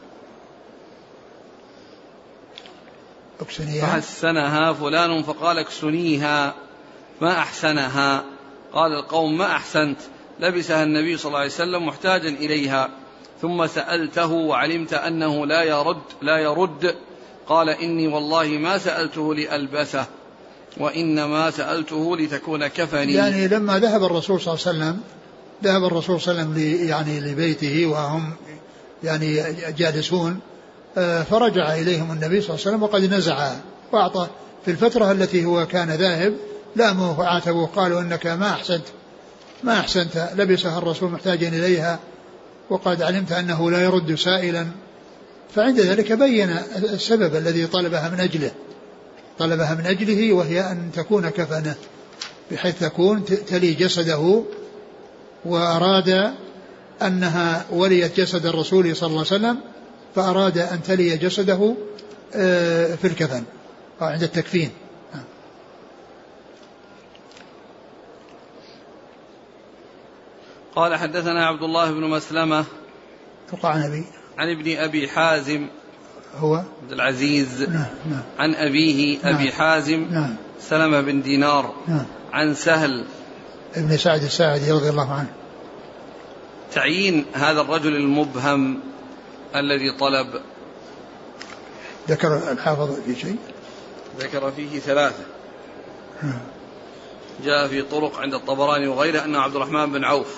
فحسنها فلان فقال اكسنيها ما أحسنها. قال القوم ما أحسنت، لبسها النبي صلى الله عليه وسلم محتاجا إليها، ثم سألته وعلمت أنه لا يرد لا يرد قال إني والله ما سألته لألبسه وإنما سألته لتكون كفني. يعني لما ذهب الرسول صلى الله عليه وسلم ذهب الرسول صلى الله عليه وسلم يعني لبيته وهم يعني جالسون، فرجع إليهم النبي صلى الله عليه وسلم وقد نزع وأعطى في الفترة التي هو كان ذاهب لاموه وعاتبوه قالوا إنك ما أحسنت ما أحسنت، لبسها الرسول محتاجا إليها وقد علمت أنه لا يرد سائلا، فعند ذلك بين السبب الذي طلبها من أجله طلبها من أجله وهي أن تكون كفنه بحيث تكون تلي جسده، وأراد أنها وليت جسد الرسول صلى الله عليه وسلم فأراد أن تلي جسده في الكفن عند التكفين. قال حدثنا عبد الله بن مسلمة وقع نبي عن ابن أبي حازم هو عبد العزيز نعم نعم عن أبيه نعم أبي حازم نعم سلمة بن دينار نعم عن سهل ابن سعد الساعدي رضي الله عنه. تعيين هذا الرجل المبهم الذي طلب ذكر الحافظ في شيء؟ ذكر فيه ثلاثة. جاء في طرق عند الطبراني وغيره أنه عبد الرحمن بن عوف.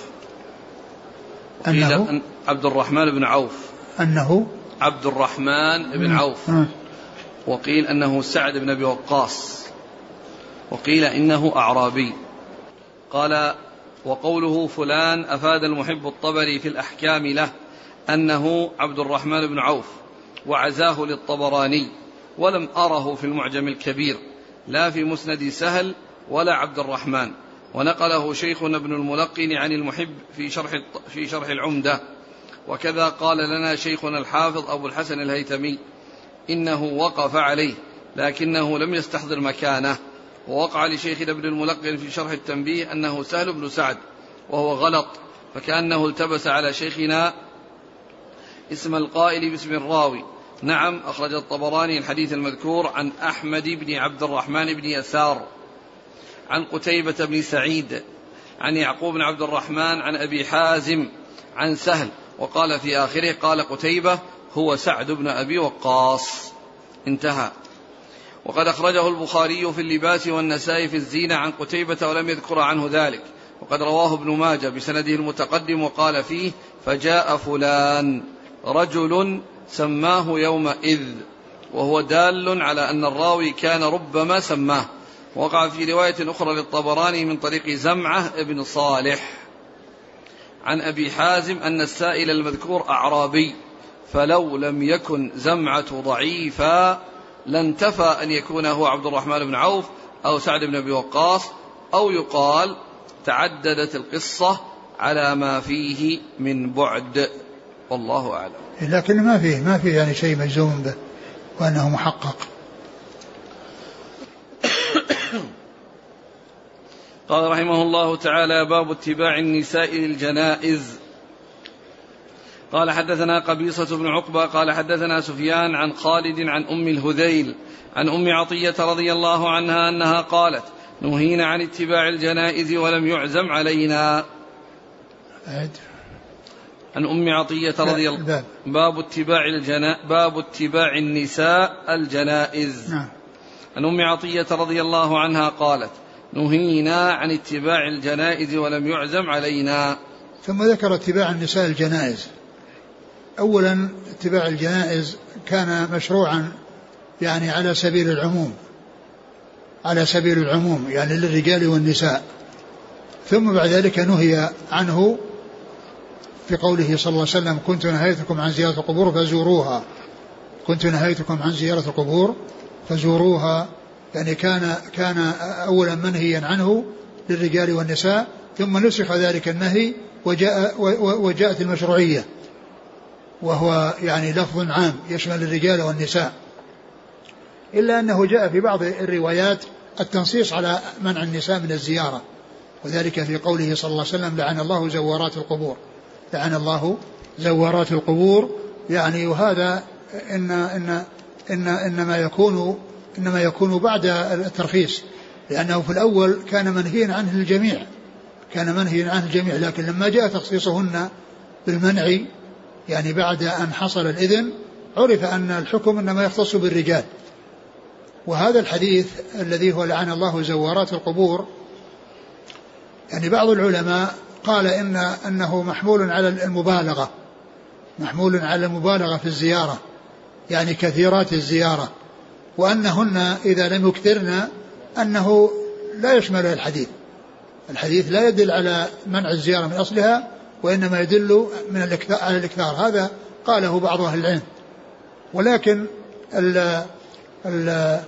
أنه أن عبد الرحمن بن عوف أنه عبد الرحمن بن عوف. وقيل أنه سعد بن أبي وقاص، وقيل إنه أعرابي. قال وقوله فلان أفاد المحب الطبري في الأحكام له أنه عبد الرحمن بن عوف، وعزاه للطبراني، ولم أره في المعجم الكبير لا في مسند سهل ولا عبد الرحمن. ونقله شيخنا ابن الملقن عن المحب في شرح في شرح العمدة. وكذا قال لنا شيخنا الحافظ أبو الحسن الهيثمي إنه وقف عليه لكنه لم يستحضر مكانه. ووقع لشيخنا ابن الملقن في شرح التنبيه أنه سهل بن سعد، وهو غلط، فكأنه التبس على شيخنا اسم القائل باسم الراوي. نعم أخرج الطبراني الحديث المذكور عن أحمد بن عبد الرحمن بن يسار عن قتيبة بن سعيد عن يعقوب بن عبد الرحمن عن أبي حازم عن سهل، وقال في آخره قال قتيبة هو سعد بن أبي وقاص. انتهى. وقد أخرجه البخاري في اللباس والنسائي في الزينة عن قتيبة ولم يذكر عنه ذلك. وقد رواه ابن ماجه بسنده المتقدم وقال فيه فجاء فلان رجل سماه يومئذ، وهو دال على أن الراوي كان ربما سماه. وقع في رواية أخرى للطبراني من طريق زمعة ابن صالح عن أبي حازم أن السائل المذكور أعرابي، فلو لم يكن زمعة ضعيفا لانتفى أن يكون هو عبد الرحمن بن عوف أو سعد بن أبي وقاص، أو يقال تعددت القصة على ما فيه من بعد، والله أعلم. لكن ما فيه ما فيه يعني شيء مجزوم به وأنه محقق. قال رحمه الله تعالى باب اتباع النساء للجنائز. قال حدثنا قبيصة بن عقبة قال حدثنا سفيان عن خالد عن أم الهذيل عن أم عطية رضي الله عنها أنها قالت نهينا عن اتباع الجنائز ولم يعزم علينا. عن أم عطية رضي الله باب اتباع الجنا باب اتباع النساء الجنائز. عن أم عطية رضي الله عنها قالت نهينا عن اتباع الجنائز ولم يعزم علينا. ثم ذكر اتباع النساء الجنائز. أولا اتباع الجنائز كان مشروعا يعني على سبيل العموم على سبيل العموم يعني للرجال والنساء. ثم بعد ذلك نهي عنه في قوله صلى الله عليه وسلم كنت نهيتكم عن زيارة القبور فزوروها كنت نهيتكم عن زيارة القبور فزوروها يعني كان كان أولا منهيا عنه للرجال والنساء، ثم نسخ ذلك النهي وجاء وجاءت المشروعية، وهو يعني لفظ عام يشمل الرجال والنساء، إلا أنه جاء في بعض الروايات التنصيص على منع النساء من الزيارة، وذلك في قوله صلى الله عليه وسلم لعن الله زوارات القبور لعن الله زوارات القبور يعني وهذا إن إن إن إنما يكون إنما يكون بعد الترخيص، لأنه في الأول كان منهيا عنه الجميع كان منهيا عنه الجميع لكن لما جاء تخصيصهن بالمنع يعني بعد أن حصل الإذن عرف أن الحكم إنما يختص بالرجال. وهذا الحديث الذي هو لعن الله زوارات القبور يعني بعض العلماء قال إن أنه محمول على المبالغة محمول على المبالغة في الزيارة يعني كثيرات الزيارة، وأنهن إذا لم يكثرن أنه لا يشمل الحديث الحديث لا يدل على منع الزيارة من أصلها وإنما يدل من الاكثار على الإكثار. هذا قاله بعض أهل العلم. ولكن ال ال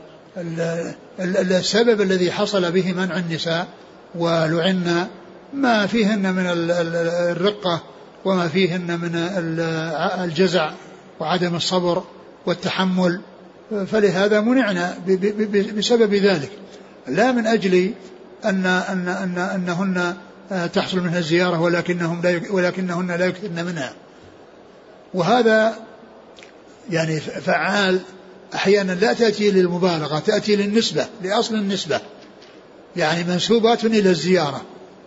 ال السبب الذي حصل به منع النساء ولعن ما فيهن من الرقة وما فيهن من الجزع وعدم الصبر والتحمل، فلهذا منعنا بسبب ذلك، لا من أجل أن أن أن أنهن تحصل منها الزيارة ولكنهم لا ولكنهن لا يكثرن منها. وهذا يعني فعال أحيانا لا تأتي للمبالغة، تأتي للنسبة، لأصل النسبة، يعني منسوبات إلى الزيارة،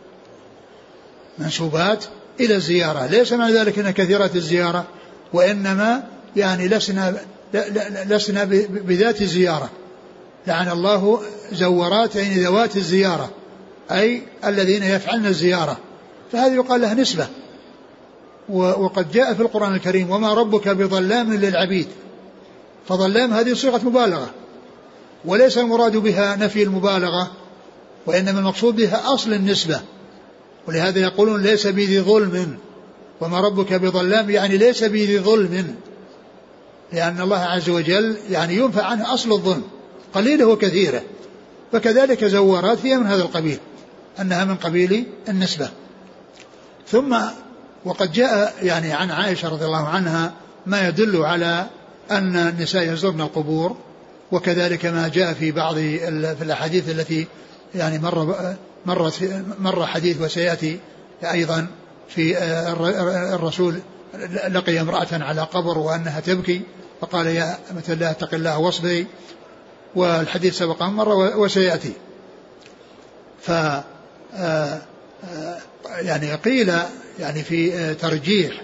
منسوبات إلى الزيارة، ليس معنى ذلك أن كثيرات الزيارة، وإنما يعني لسنا لسنا بذات الزيارة. لعن الله زورات يعني ذوات الزيارة، أي الذين يفعلن الزيارة، فهذا يقال له نسبة. وقد جاء في القرآن الكريم وما ربك بظلام للعبيد، فظلام هذه صيغة مبالغة، وليس المراد بها نفي المبالغة، وإنما المقصود بها أصل النسبة. ولهذا يقولون ليس بذي ظلم، وما ربك بظلام يعني ليس بذي ظلم، لأن الله عز وجل يعني ينفع عنه أصل الظلم قليله وكثيره. فكذلك زوارات هي من هذا القبيل، أنها من قبيل النسبة. ثم وقد جاء يعني عن عائشة رضي الله عنها ما يدل على أن النساء يزورن القبور، وكذلك ما جاء في بعض في الأحاديث التي يعني مر مر مر حديث وسيأتي أيضا في الرسول لقي امرأة على قبر وأنها تبكي فقال يا أمة الله اتق الله واصبري، والحديث سبق مرة وسيأتي. ف يعني قيل يعني في ترجيح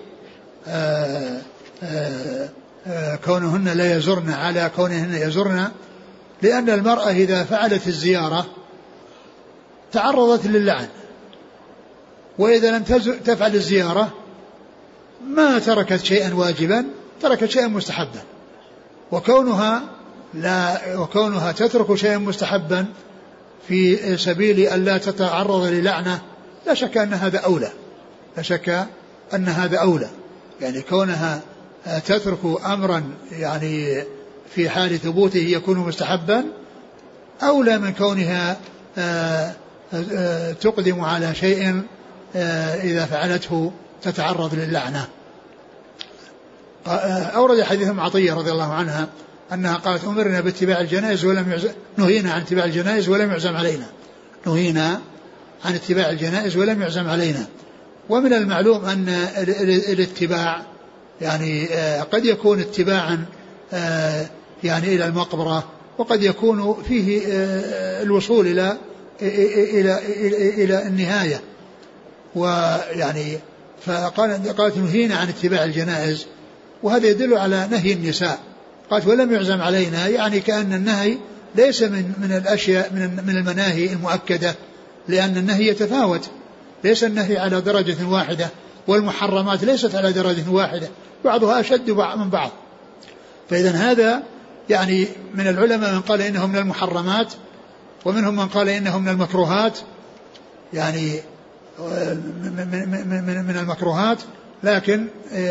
كونهن لا يزرن على كونهن يزرن، لأن المرأة إذا فعلت الزيارة تعرضت للعن، وإذا لم تفعل الزيارة ما تركت شيئا واجبا، تركت شيئا مستحبا. وكونها لا وكونها تترك شيئا مستحبا في سبيل أن لا تتعرض للعنة لا شك أن هذا أولى، لا شك أن هذا أولى. يعني كونها تترك أمرا يعني في حال ثبوته يكون مستحبا أولى من كونها تقدم على شيء إذا فعلته تتعرض للعنة. أورد حديث أم عطية رضي الله عنها أنها قالت أمرنا باتباع الجنائز ولم يعزم، نهينا عن اتباع الجنائز ولم يعزم علينا، نهينا عن اتباع الجنائز ولم يعزم علينا. ومن المعلوم أن الاتباع يعني قد يكون اتباعا يعني إلى المقبرة، وقد يكون فيه الوصول إلى إلى إلى, إلى النهاية. ويعني فقال قالت نهينا عن اتباع الجنائز، وهذا يدل على نهي النساء. قالت ولم يعزم علينا، يعني كأن النهي ليس من من الأشياء من من المناهي المؤكدة، لأن النهي يتفاوت، ليس النهي على درجة واحدة، والمحرمات ليست على درجة واحدة، بعضها أشد من بعض. فإذا هذا يعني من العلماء من قال إنه من المحرمات، ومنهم من قال إنه من المكروهات، يعني من المكروهات. لكن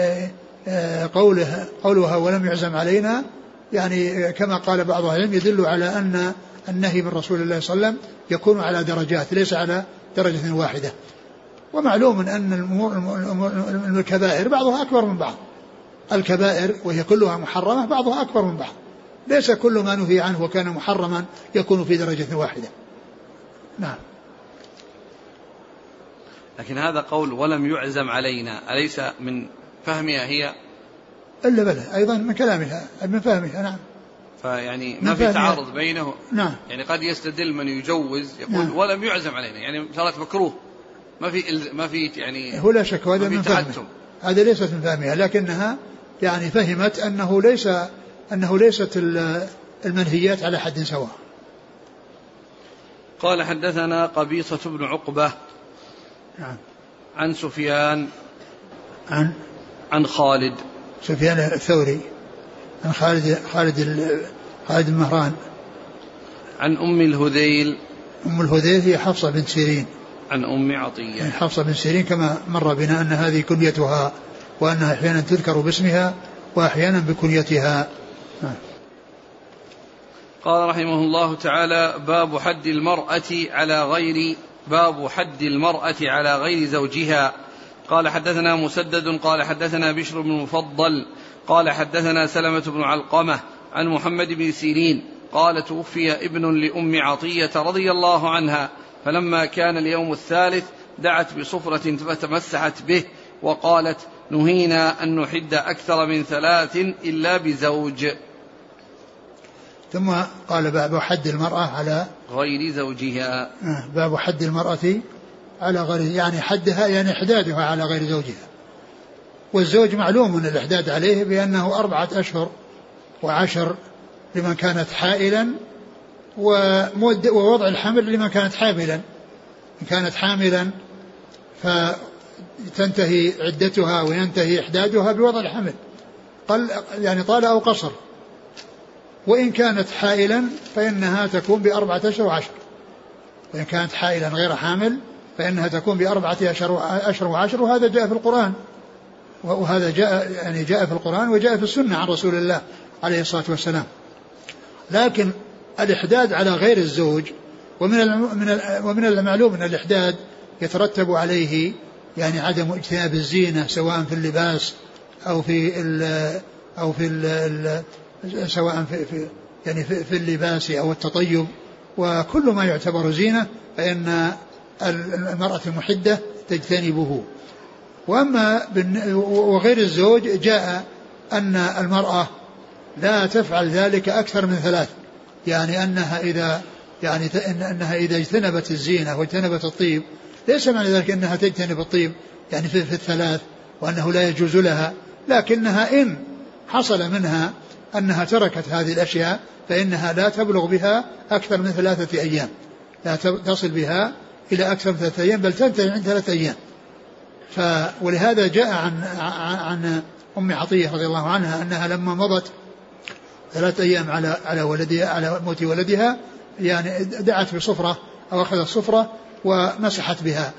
قوله قولها ولم يعزم علينا يعني كما قال بعض أهل العلم يدل على أن النهي من رسول الله صلى الله عليه وسلم يكون على درجات ليس على درجة واحدة. ومعلوم أن الكبائر بعضها أكبر من بعض، الكبائر وهي كلها محرمة بعضها أكبر من بعض، ليس كل ما نهي عنه وكان محرما يكون في درجة واحدة. نعم. لكن هذا قول ولم يعزم علينا أليس من فهمها هي؟ إلا بلى أيضا من كلامها من فهمها. نعم. فيعني ما في تعارض بينه. نعم. يعني قد يستدل من يجوز يقول نعم. ولم يعزم علينا يعني صارت مكروه، ما في ما في يعني هو لا شك هذا من فهمها، هذا ليست من فهمها، لكنها يعني فهمت أنه ليس أنه ليست المنهيات على حد سواء. قال حدثنا قبيصة بن عقبة نعم. عن سفيان عن عن خالد سفيان الثوري عن خالد خالد خالد بن مهران عن أم الهذيل. أم الهذيل هي حفصة بنت سيرين عن أم عطية. يعني حفصة بنت سيرين كما مر بنا أن هذه كنيتها، وأنها أحيانا تذكر باسمها وأحيانا بكنيتها. قال رحمه الله تعالى باب حد المرأة على غير باب حد المرأة على غير زوجها. قال حدثنا مسدد قال حدثنا بشر بن المفضل قال حدثنا سلمة بن علقمة عن محمد بن سيرين قال توفي ابن لأم عطية رضي الله عنها، فلما كان اليوم الثالث دعت بصفرة فتمسحت به وقالت: نهينا أن نحد أكثر من ثلاث إلا بزوج. ثم قال: باب حد المرأة على غير زوجها. باب حد المرأة على غير، يعني حدها يعني إحدادها على غير زوجها. والزوج معلوم من الإحداد عليه بأنه أربعة أشهر وعشر لمن كانت حائلا، ووضع الحمل لمن كانت حاملا. إن كانت حاملا فتنتهي عدتها وينتهي إحدادها بوضع الحمل، قل يعني طال أو قصر. وإن كانت حائلا فإنها تكون بأربعة أشهر وعشر. وإن كانت حائلا غير حامل فإنها تكون بأربعة أشهر وعشر. وهذا جاء في القرآن، وهذا جاء يعني جاء في القرآن وجاء في السنة عن رسول الله عليه الصلاة والسلام. لكن الإحداد على غير الزوج، ومن ومن المعلوم أن الإحداد يترتب عليه يعني عدم اجتناب الزينة، سواء في اللباس أو في ال أو في ال سواء في, في يعني في, في اللباس أو التطيب، وكل ما يعتبر زينة فإن المرأة المحدة تجتنبه. وأما وغير الزوج جاء أن المرأة لا تفعل ذلك أكثر من ثلاث، يعني أنها إذا يعني أنها إذا اجتنبت الزينة واجتنبت الطيب، ليس معنى ذلك أنها تجتنب الطيب يعني في, في الثلاث وأنه لا يجوز لها، لكنها إن حصل منها أنها تركت هذه الأشياء فإنها لا تبلغ بها أكثر من ثلاثة أيام، لا تصل بها إلى أكثر من ثلاثة أيام، بل تنتهي عند ثلاثة أيام. ف ولهذا جاء عن عن أم عطية رضي الله عنها أنها لما مضت ثلاثة أيام على على ولدها على موت ولدها يعني دعت بصفرة أو أخذت صفرة ومسحت بها،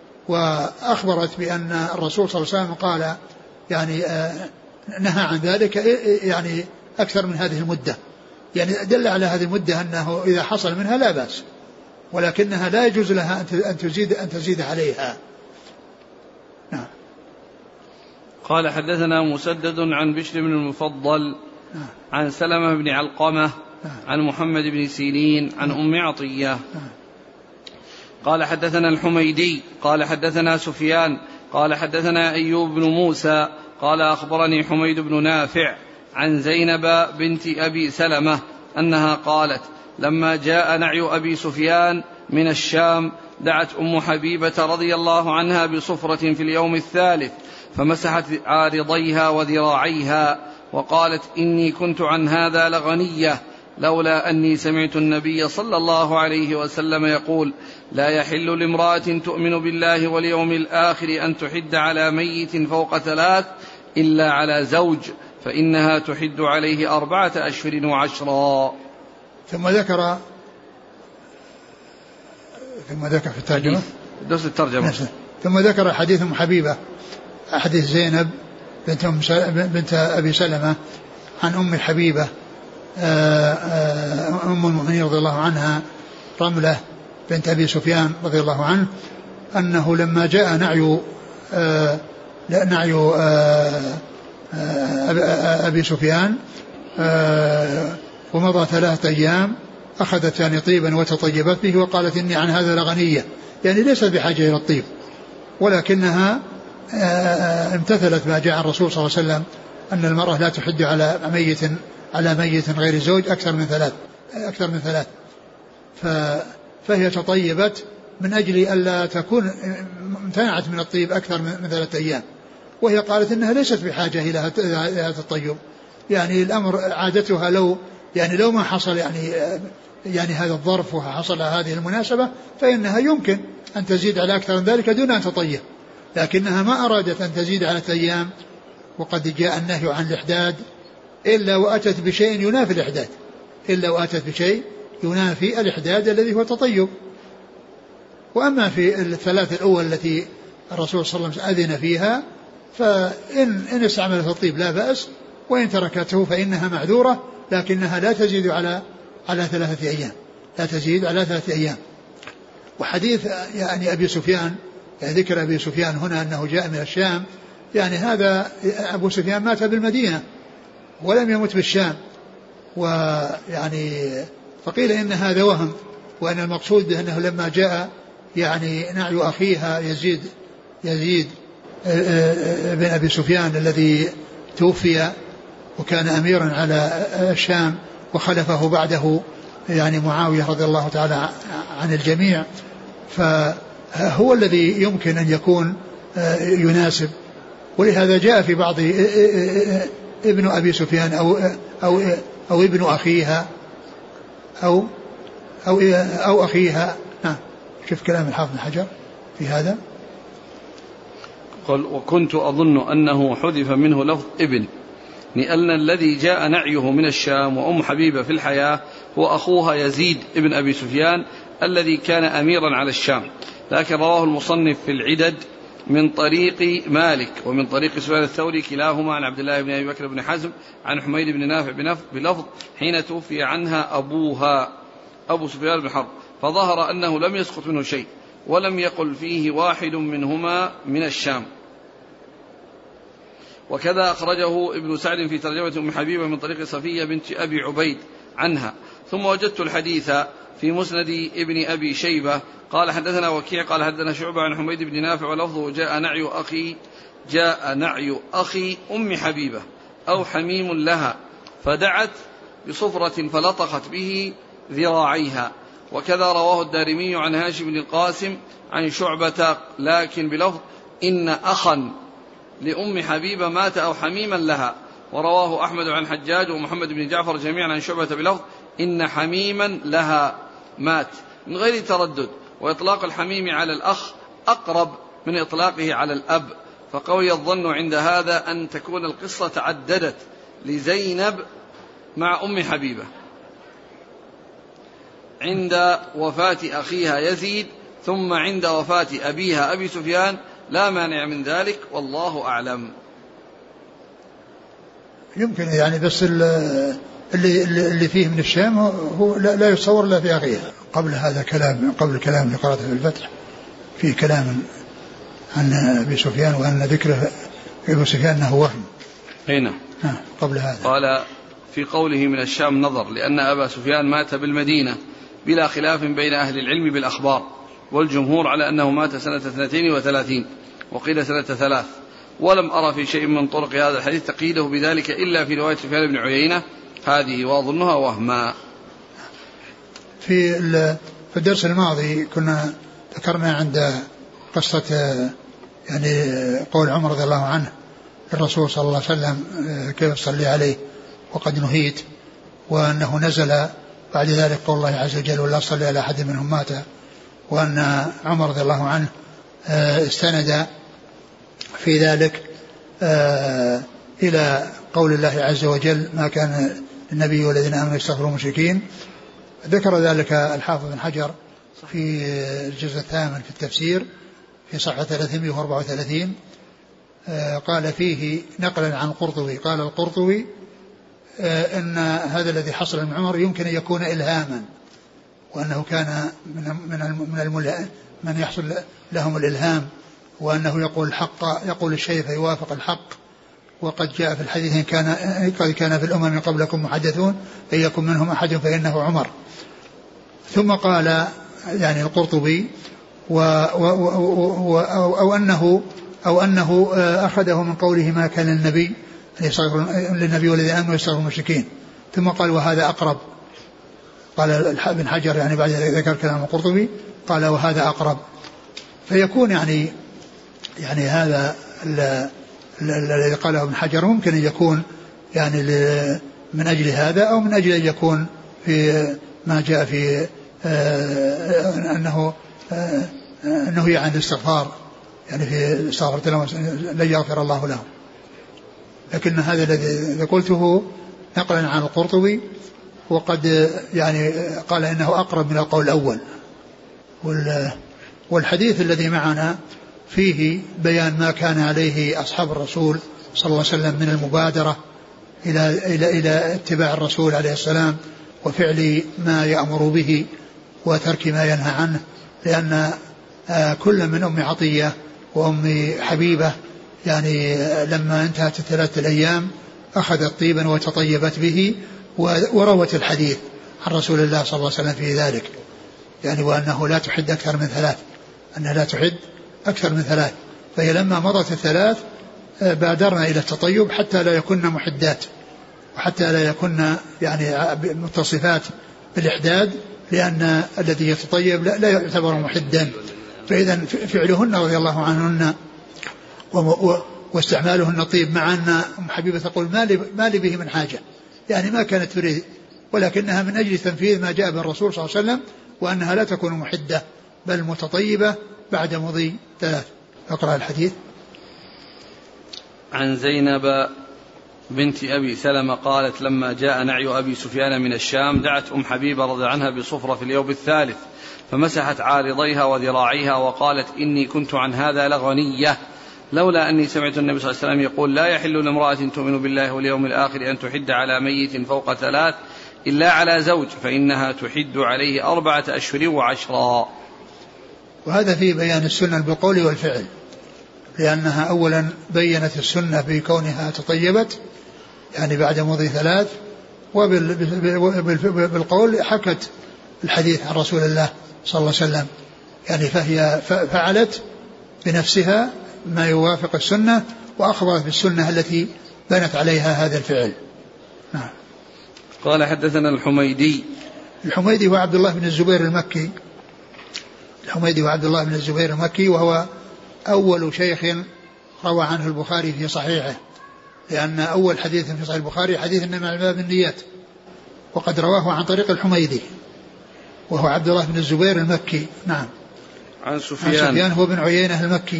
وأخبرت بأن الرسول صلى الله عليه وسلم قال يعني نهى عن ذلك يعني أكثر من هذه المدة، يعني دل على هذه المدة أنه إذا حصل منها لا بأس، ولكنها لا يجوز لها أن تزيد أن تزيد عليها. نعم. قال: حدثنا مسدد عن بشر بن المفضل عن سلمة بن علقمة عن محمد بن سيرين عن أم عطية قال: حدثنا الحميدي قال: حدثنا سفيان قال: حدثنا أيوب بن موسى قال: أخبرني حميد بن نافع عن زينب بنت أبي سلمة أنها قالت: لما جاء نعي أبي سفيان من الشام دعت أم حبيبة رضي الله عنها بصفرة في اليوم الثالث فمسحت عارضيها وذراعيها وقالت: إني كنت عن هذا لغنية، لولا أني سمعت النبي صلى الله عليه وسلم يقول: لا يحل لامرأة تؤمن بالله واليوم الآخر أن تحد على ميت فوق ثلاث إلا على زوج، فإنها تحد عليه أربعة أشهر وعشرا. ثم ذكر ثم ذكر في الترجمة درس الترجمة ثم ذكر حديث أم حبيبة، حديث زينب بنت, بنت أبي سلمة عن أم حبيبة أم المؤمنين رضي الله عنها رملة بنت أبي سفيان رضي الله عنه أنه لما جاء نعي نعي أبي سفيان ومضى ثلاثة أيام أخذت يعني طيبا وتطيبت به وقالت: إني عن هذا لغنية، يعني ليست بحاجة إلى الطيب، ولكنها امتثلت ما جاء عن الرسول صلى الله عليه وسلم أن المرأة لا تحد على ميت على ميت غير زوج أكثر من ثلاث أكثر من ثلاث فهي تطيبت من أجل ألا تكون امتنعت من الطيب أكثر من ثلاثة أيام، وهي قالت إنها ليست بحاجة إلى هذا الطيب، يعني الأمر عادتها لو يعني لو ما حصل يعني يعني هذا الظرف وحصل هذه المناسبة فإنها يمكن أن تزيد على أكثر من ذلك دون أن تطيب، لكنها ما أرادت أن تزيد على أيام، وقد جاء النهي عن الإحداد إلا وأتت بشيء ينافي الإحداد إلا وأتت بشيء ينافي الإحداد الذي هو التطيب. وأما في الثلاث الأول التي الرسول صلى الله عليه وسلم أذن فيها فإن إن استعملت الطيب لا بأس، وإن تركته فإنها معذورة، لكنها لا تزيد على على ثلاثة أيام لا تزيد على ثلاثة أيام. وحديث يعني أبي سفيان، يعني ذكر أبي سفيان هنا أنه جاء من الشام، يعني هذا أبو سفيان مات بالمدينة ولم يمت بالشام، ويعني فقيل إن هذا وهم، وأن المقصود أنه لما جاء يعني نعي أخيها يزيد يزيد بن أبي سفيان الذي توفي وكان أميرا على الشام وخلفه بعده يعني معاوية رضي الله تعالى عن الجميع، فهو الذي يمكن أن يكون يناسب. ولهذا جاء في بعض ابن أبي سفيان أو, أو, أو ابن أخيها أو, أو, أو أخيها. نعم. شوف كلام الحافظ بن حجر في هذا. قال وكنت أظن أنه حذف منه لفظ ابن، لأن الذي جاء نعيه من الشام وأم حبيبة في الحياة هو أخوها يزيد ابن أبي سفيان الذي كان أميرا على الشام، لكن رواه المصنف في العدد من طريق مالك ومن طريق سفيان الثوري كلاهما عن عبد الله بن أبي بكر بن حزم عن حميد بن نافع بلفظ حين توفي عنها أبوها أبو سفيان بن حرب، فظهر أنه لم يسقط منه شيء ولم يقل فيه واحد منهما من الشام. وكذا أخرجه ابن سعد في ترجمة أم حبيبة من طريق صفية بنت أبي عبيد عنها. ثم وجدت الحديث في مسند ابن أبي شيبة قال حدثنا وكيع قال حدثنا شعبة عن حميد بن نافع ولفظه جاء نعي أخي جاء نعي أخي أم حبيبة أو حميم لها فدعت بصفرة فلطخت به ذراعيها. وكذا رواه الدارمي عن هاشم بن القاسم عن شعبة لكن بلفظ إن أخا لأم حبيبة مات أو حميما لها. ورواه أحمد عن حجاج ومحمد بن جعفر جميعا عن شعبة بلفظ إن حميما لها مات من غير تردد. وإطلاق الحميم على الأخ أقرب من إطلاقه على الأب، فقوي الظن عند هذا أن تكون القصة تعددت لزينب مع أم حبيبة عند وفاة أخيها يزيد ثم عند وفاة أبيها أبي سفيان، لا مانع من ذلك والله أعلم. يمكن يعني بس اللي, اللي فيه من الشام هو لا يتصور لا في أخيها. قبل هذا كلام قبل الكلام اللي قرأته في الفتح في كلام عن أبي سفيان وأن ذكره أبي سفيان أنه وهم. هنا قبل هذا قال في قوله من الشام نظر لأن أبا سفيان مات بالمدينة بلا خلاف بين أهل العلم بالأخبار، والجمهور على أنه مات سنة اثنتين وثلاثين وقيل سنة ثلاث، ولم أرى في شيء من طرق هذا الحديث تقييده بذلك إلا في رواية سفيان بن عيينة هذه وأظنها وهما. في في الدرس الماضي كنا ذكرنا عند قصة يعني قول عمر رضي الله عنه الرسول صلى الله عليه وسلم كيف صلي عليه وقد نهيت، وأنه نزل بعد ذلك قول الله عز وجل ولا صلي على أحد منهم مات، وأن عمر رضي الله عنه استند في ذلك إلى قول الله عز وجل ما كان النبي والذين آمنوا يستغفروا المشركين. ذكر ذلك الحافظ بن حجر في الجزء الثامن في التفسير في صفحة ثلاثمائة وأربعة وثلاثين، قال فيه نقلا عن القرطبي قال القرطبي إن هذا الذي حصل من عمر يمكن أن يكون إلهاما، وأنه كان من من من من يحصل لهم الإلهام، وأنه يقول الحق يقول الشيء فيوافق الحق. وقد جاء في الحديث إن كان قد كان في الأمم قبلكم محدثون إن يكن منهم أحد فإنه عمر. ثم قال يعني القرطبي و و و أو, أو أنه أو أنه أخذه من قوله ما كان النبي للنبي والذين آمنوا يستغفروا المشركين، ثم قال وهذا أقرب. قال ابن حجر يعني بعد ذكر كلام القرطبي قال وهذا أقرب، فيكون يعني يعني هذا الذي قاله ابن حجر ممكن أن يكون يعني من أجل هذا أو من أجل أن يكون في ما جاء في أنه أنه يعني الاستغفار يعني في استغفرت لهم لن يغفر الله لهم. لكن هذا الذي قلته نقلا عن القرطبي، وقد يعني قال إنه أقرب من القول الأول. والحديث الذي معنا فيه بيان ما كان عليه أصحاب الرسول صلى الله عليه وسلم من المبادرة إلى إلى إلى اتباع الرسول عليه السلام وفعل ما يأمر به وترك ما ينهى عنه، لأن كل من أم عطية وأم حبيبة يعني لما انتهت الثلاثة الأيام أخذت طيبا وتطيبت به وروت الحديث عن رسول الله صلى الله عليه وسلم في ذلك، يعني وأنه لا تحد أكثر من ثلاث، أنها لا تحد أكثر من ثلاث، فهي لما مضت الثلاث بادرنا إلى التطيب حتى لا يكون محدات، وحتى لا يكون يعني متصفات بالإحداد، لأن الذي يتطيب لا, لا يعتبر محدا. فإذا فعلهن رضي الله عنهن واستعمالهن طيب، مع أن أم حبيبة تقول ما لي, ما لي به من حاجة، يعني ما كانت تريد، ولكنها من أجل تنفيذ ما جاء بالرسول صلى الله عليه وسلم، وأنها لا تكون محدة بل متطيبة بعد مضي ثلاث. أقرأ الحديث. عن زينب بنت أبي سلمة قالت لما جاء نعي أبي سفيان من الشام دعت أم حبيبة رضي عنها بصفرة في اليوم الثالث فمسحت عارضيها وذراعيها وقالت إني كنت عن هذا لغنية لولا أني سمعت النبي صلى الله عليه وسلم يقول لا يحل لامرأة تؤمن بالله واليوم الآخر أن تحد على ميت فوق ثلاث إلا على زوج فإنها تحد عليه أربعة أشهر وعشرا. وهذا في بيان السنة بالقول والفعل، لأنها أولا بينت السنة بكونها تطيبت يعني بعد مضي ثلاث، وبالقول حكت الحديث عن رسول الله صلى الله عليه وسلم، يعني فهي فعلت بنفسها ما يوافق السنة وأخبرت بالسنة التي بنت عليها هذا الفعل. نعم. قال حدثنا الحميدي. الحميدي هو عبد الله بن الزبير المكي. الحميدي هو عبد الله بن الزبير المكي، وهو أول شيخ روى عنه البخاري في صحيحه، لأن أول حديث في صحيح البخاري حديث إنما الأعمال بالنيات، وقد رواه عن طريق الحميدي وهو عبد الله بن الزبير المكي. نعم. عن سفيان. عن سفيان هو بن عيينة المكي.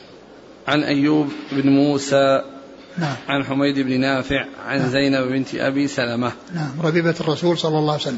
عن أيوب بن موسى. نعم. عن حميد بن نافع. عن نعم. زينب بنت أبي سلمة. نعم، ربيبة الرسول صلى الله عليه وسلم.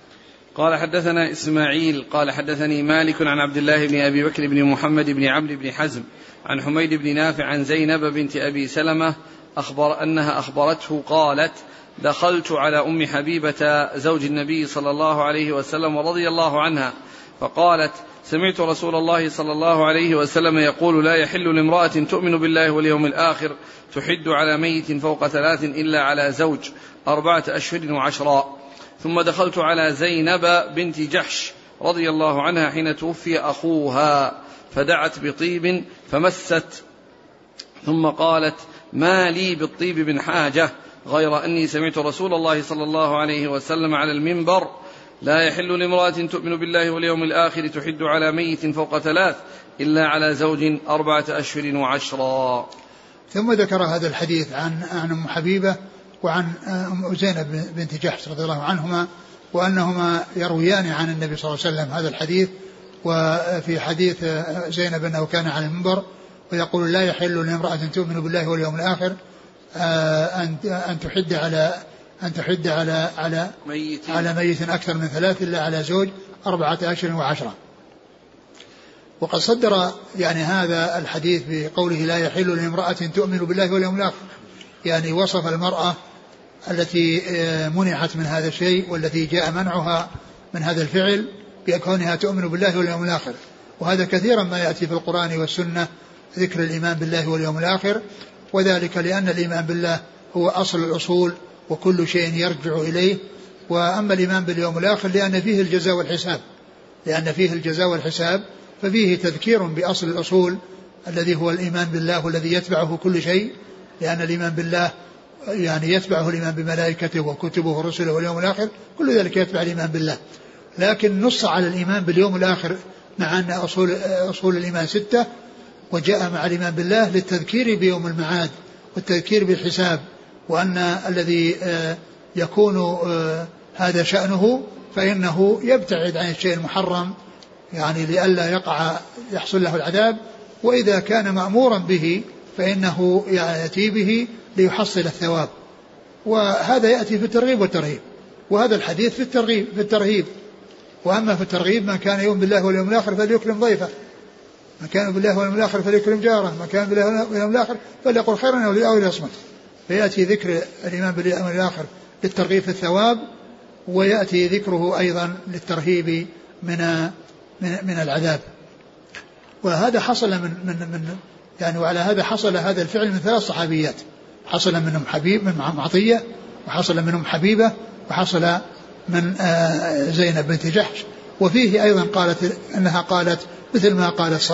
قال حدثنا إسماعيل قال حدثني مالك عن عبد الله بن أبي بكر بن محمد بن عمرو بن حزم عن حميد بن نافع عن زينب بنت أبي سلمة أخبر أنها أخبرته قالت دخلت على أم حبيبة زوج النبي صلى الله عليه وسلم ورضي الله عنها فقالت سمعت رسول الله صلى الله عليه وسلم يقول لا يحل لامرأة تؤمن بالله واليوم الآخر تحد على ميت فوق ثلاث إلا على زوج أربعة أشهر وعشرا. ثم دخلت على زينب بنت جحش رضي الله عنها حين توفي أخوها فدعت بطيب فمست ثم قالت ما لي بالطيب من حاجة غير أني سمعت رسول الله صلى الله عليه وسلم على المنبر لا يحل لامرأة تؤمن بالله واليوم الآخر تحد على ميت فوق ثلاث إلا على زوج أربعة أشهر وعشرا. ثم ذكر هذا الحديث عن عن أم حبيبة وعن زينب بنت جحش رضي الله عنهما، وأنهما يرويان عن النبي صلى الله عليه وسلم هذا الحديث. وفي حديث زينب أنه كان على المنبر ويقول لا يحل لامرأة تؤمن بالله واليوم الآخر أن أن تحد على أن تحد على على ميت على ميت أكثر من ثلاث إلا على زوج أربعة أشهر وعشرة. وقد صدر يعني هذا الحديث بقوله لا يحل لامرأة تؤمن بالله واليوم الآخر، يعني وصف المرأة التي منعت من هذا الشيء والتي جاء منعها من هذا الفعل بكونها تؤمن بالله واليوم الآخر. وهذا كثيرا ما يأتي في القرآن والسنة ذكر الإيمان بالله واليوم الآخر، وذلك لأن الإيمان بالله هو أصل الأصول وكل شيء يرجع إليه. وأما الإيمان باليوم الآخر لأن فيه الجزاء والحساب، لأن فيه الجزاء والحساب ففيه تذكير بأصل الأصول الذي هو الإيمان بالله والذي يتبعه كل شيء، لأن الإيمان بالله يعني يتبعه الإيمان بملائكته وكتبه ورسله واليوم الآخر، كل ذلك يتبع الإيمان بالله. لكن نص على الإيمان باليوم الآخر مع أن أصول, أصول الإيمان ستة، وجاء مع الإيمان بالله للتذكير بيوم المعاد والتذكير بالحساب، وأن الذي يكون هذا شأنه فإنه يبتعد عن الشيء المحرم يعني لئلا يقع يحصل له العذاب، وإذا كان مأمورا به فإنه يأتي به ليحصل الثواب. وهذا يأتي في الترغيب والترهيب، وهذا الحديث في الترغيب في الترهيب. وأما في الترغيب من كان يؤمن بالله واليوم الآخر فليكرم ضيفه، من كان بالله واليوم الآخر فليكرم جاره، من كان بالله واليوم الآخر فليقل خيرا أو ليصمت. فيأتي ذكر الإيمان باليوم الآخر للترغيب في الثواب، ويأتي ذكره أيضا للترهيب من من, من العذاب. وهذا حصل من من من يعني وعلى هذا حصل هذا الفعل من ثلاث صحابيات، حصل منهم حبيب من عطية، وحصل منهم حبيبة، وحصل من زينب بنت جحش. وفيه أيضا قالت أنها قالت مثل ما قالت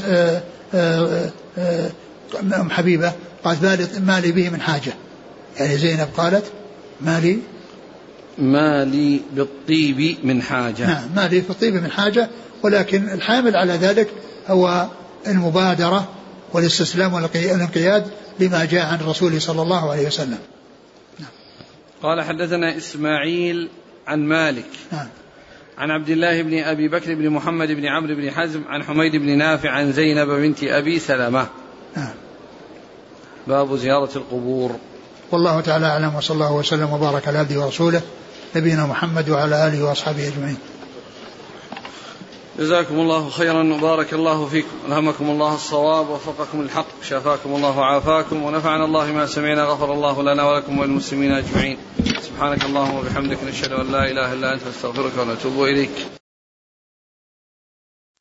أم حبيبة قالت ما لي به من حاجة، يعني زينب قالت ما لي ما لي بالطيب من حاجة. نعم ما لي في الطيب من حاجة، ولكن الحامل على ذلك هو المبادرة والاستسلام والانقياد لما جاء عن الرسول صلى الله عليه وسلم. نعم. قال حدثنا إسماعيل عن مالك نعم. عن عبد الله بن أبي بكر بن محمد بن عمرو بن حزم عن حميد بن نافع عن زينب بنت أبي سلمة. نعم. باب زيارة القبور. والله تعالى أعلم، وصلى الله وسلم وبارك على عبده ورسوله نبينا محمد وعلى آله وأصحابه أجمعين. جزاكم الله خيرا وبارك الله فيكم، ألهمكم الله الصواب ووفقكم الحق، شافاكم الله وعافاكم، ونفعنا الله ما سمعنا، غفر الله لنا ولكم وللمسلمين أجمعين. سبحانك اللهم وبحمدك، نشهد أن لا إله إلا أنت، نستغفرك ونتوب إليك.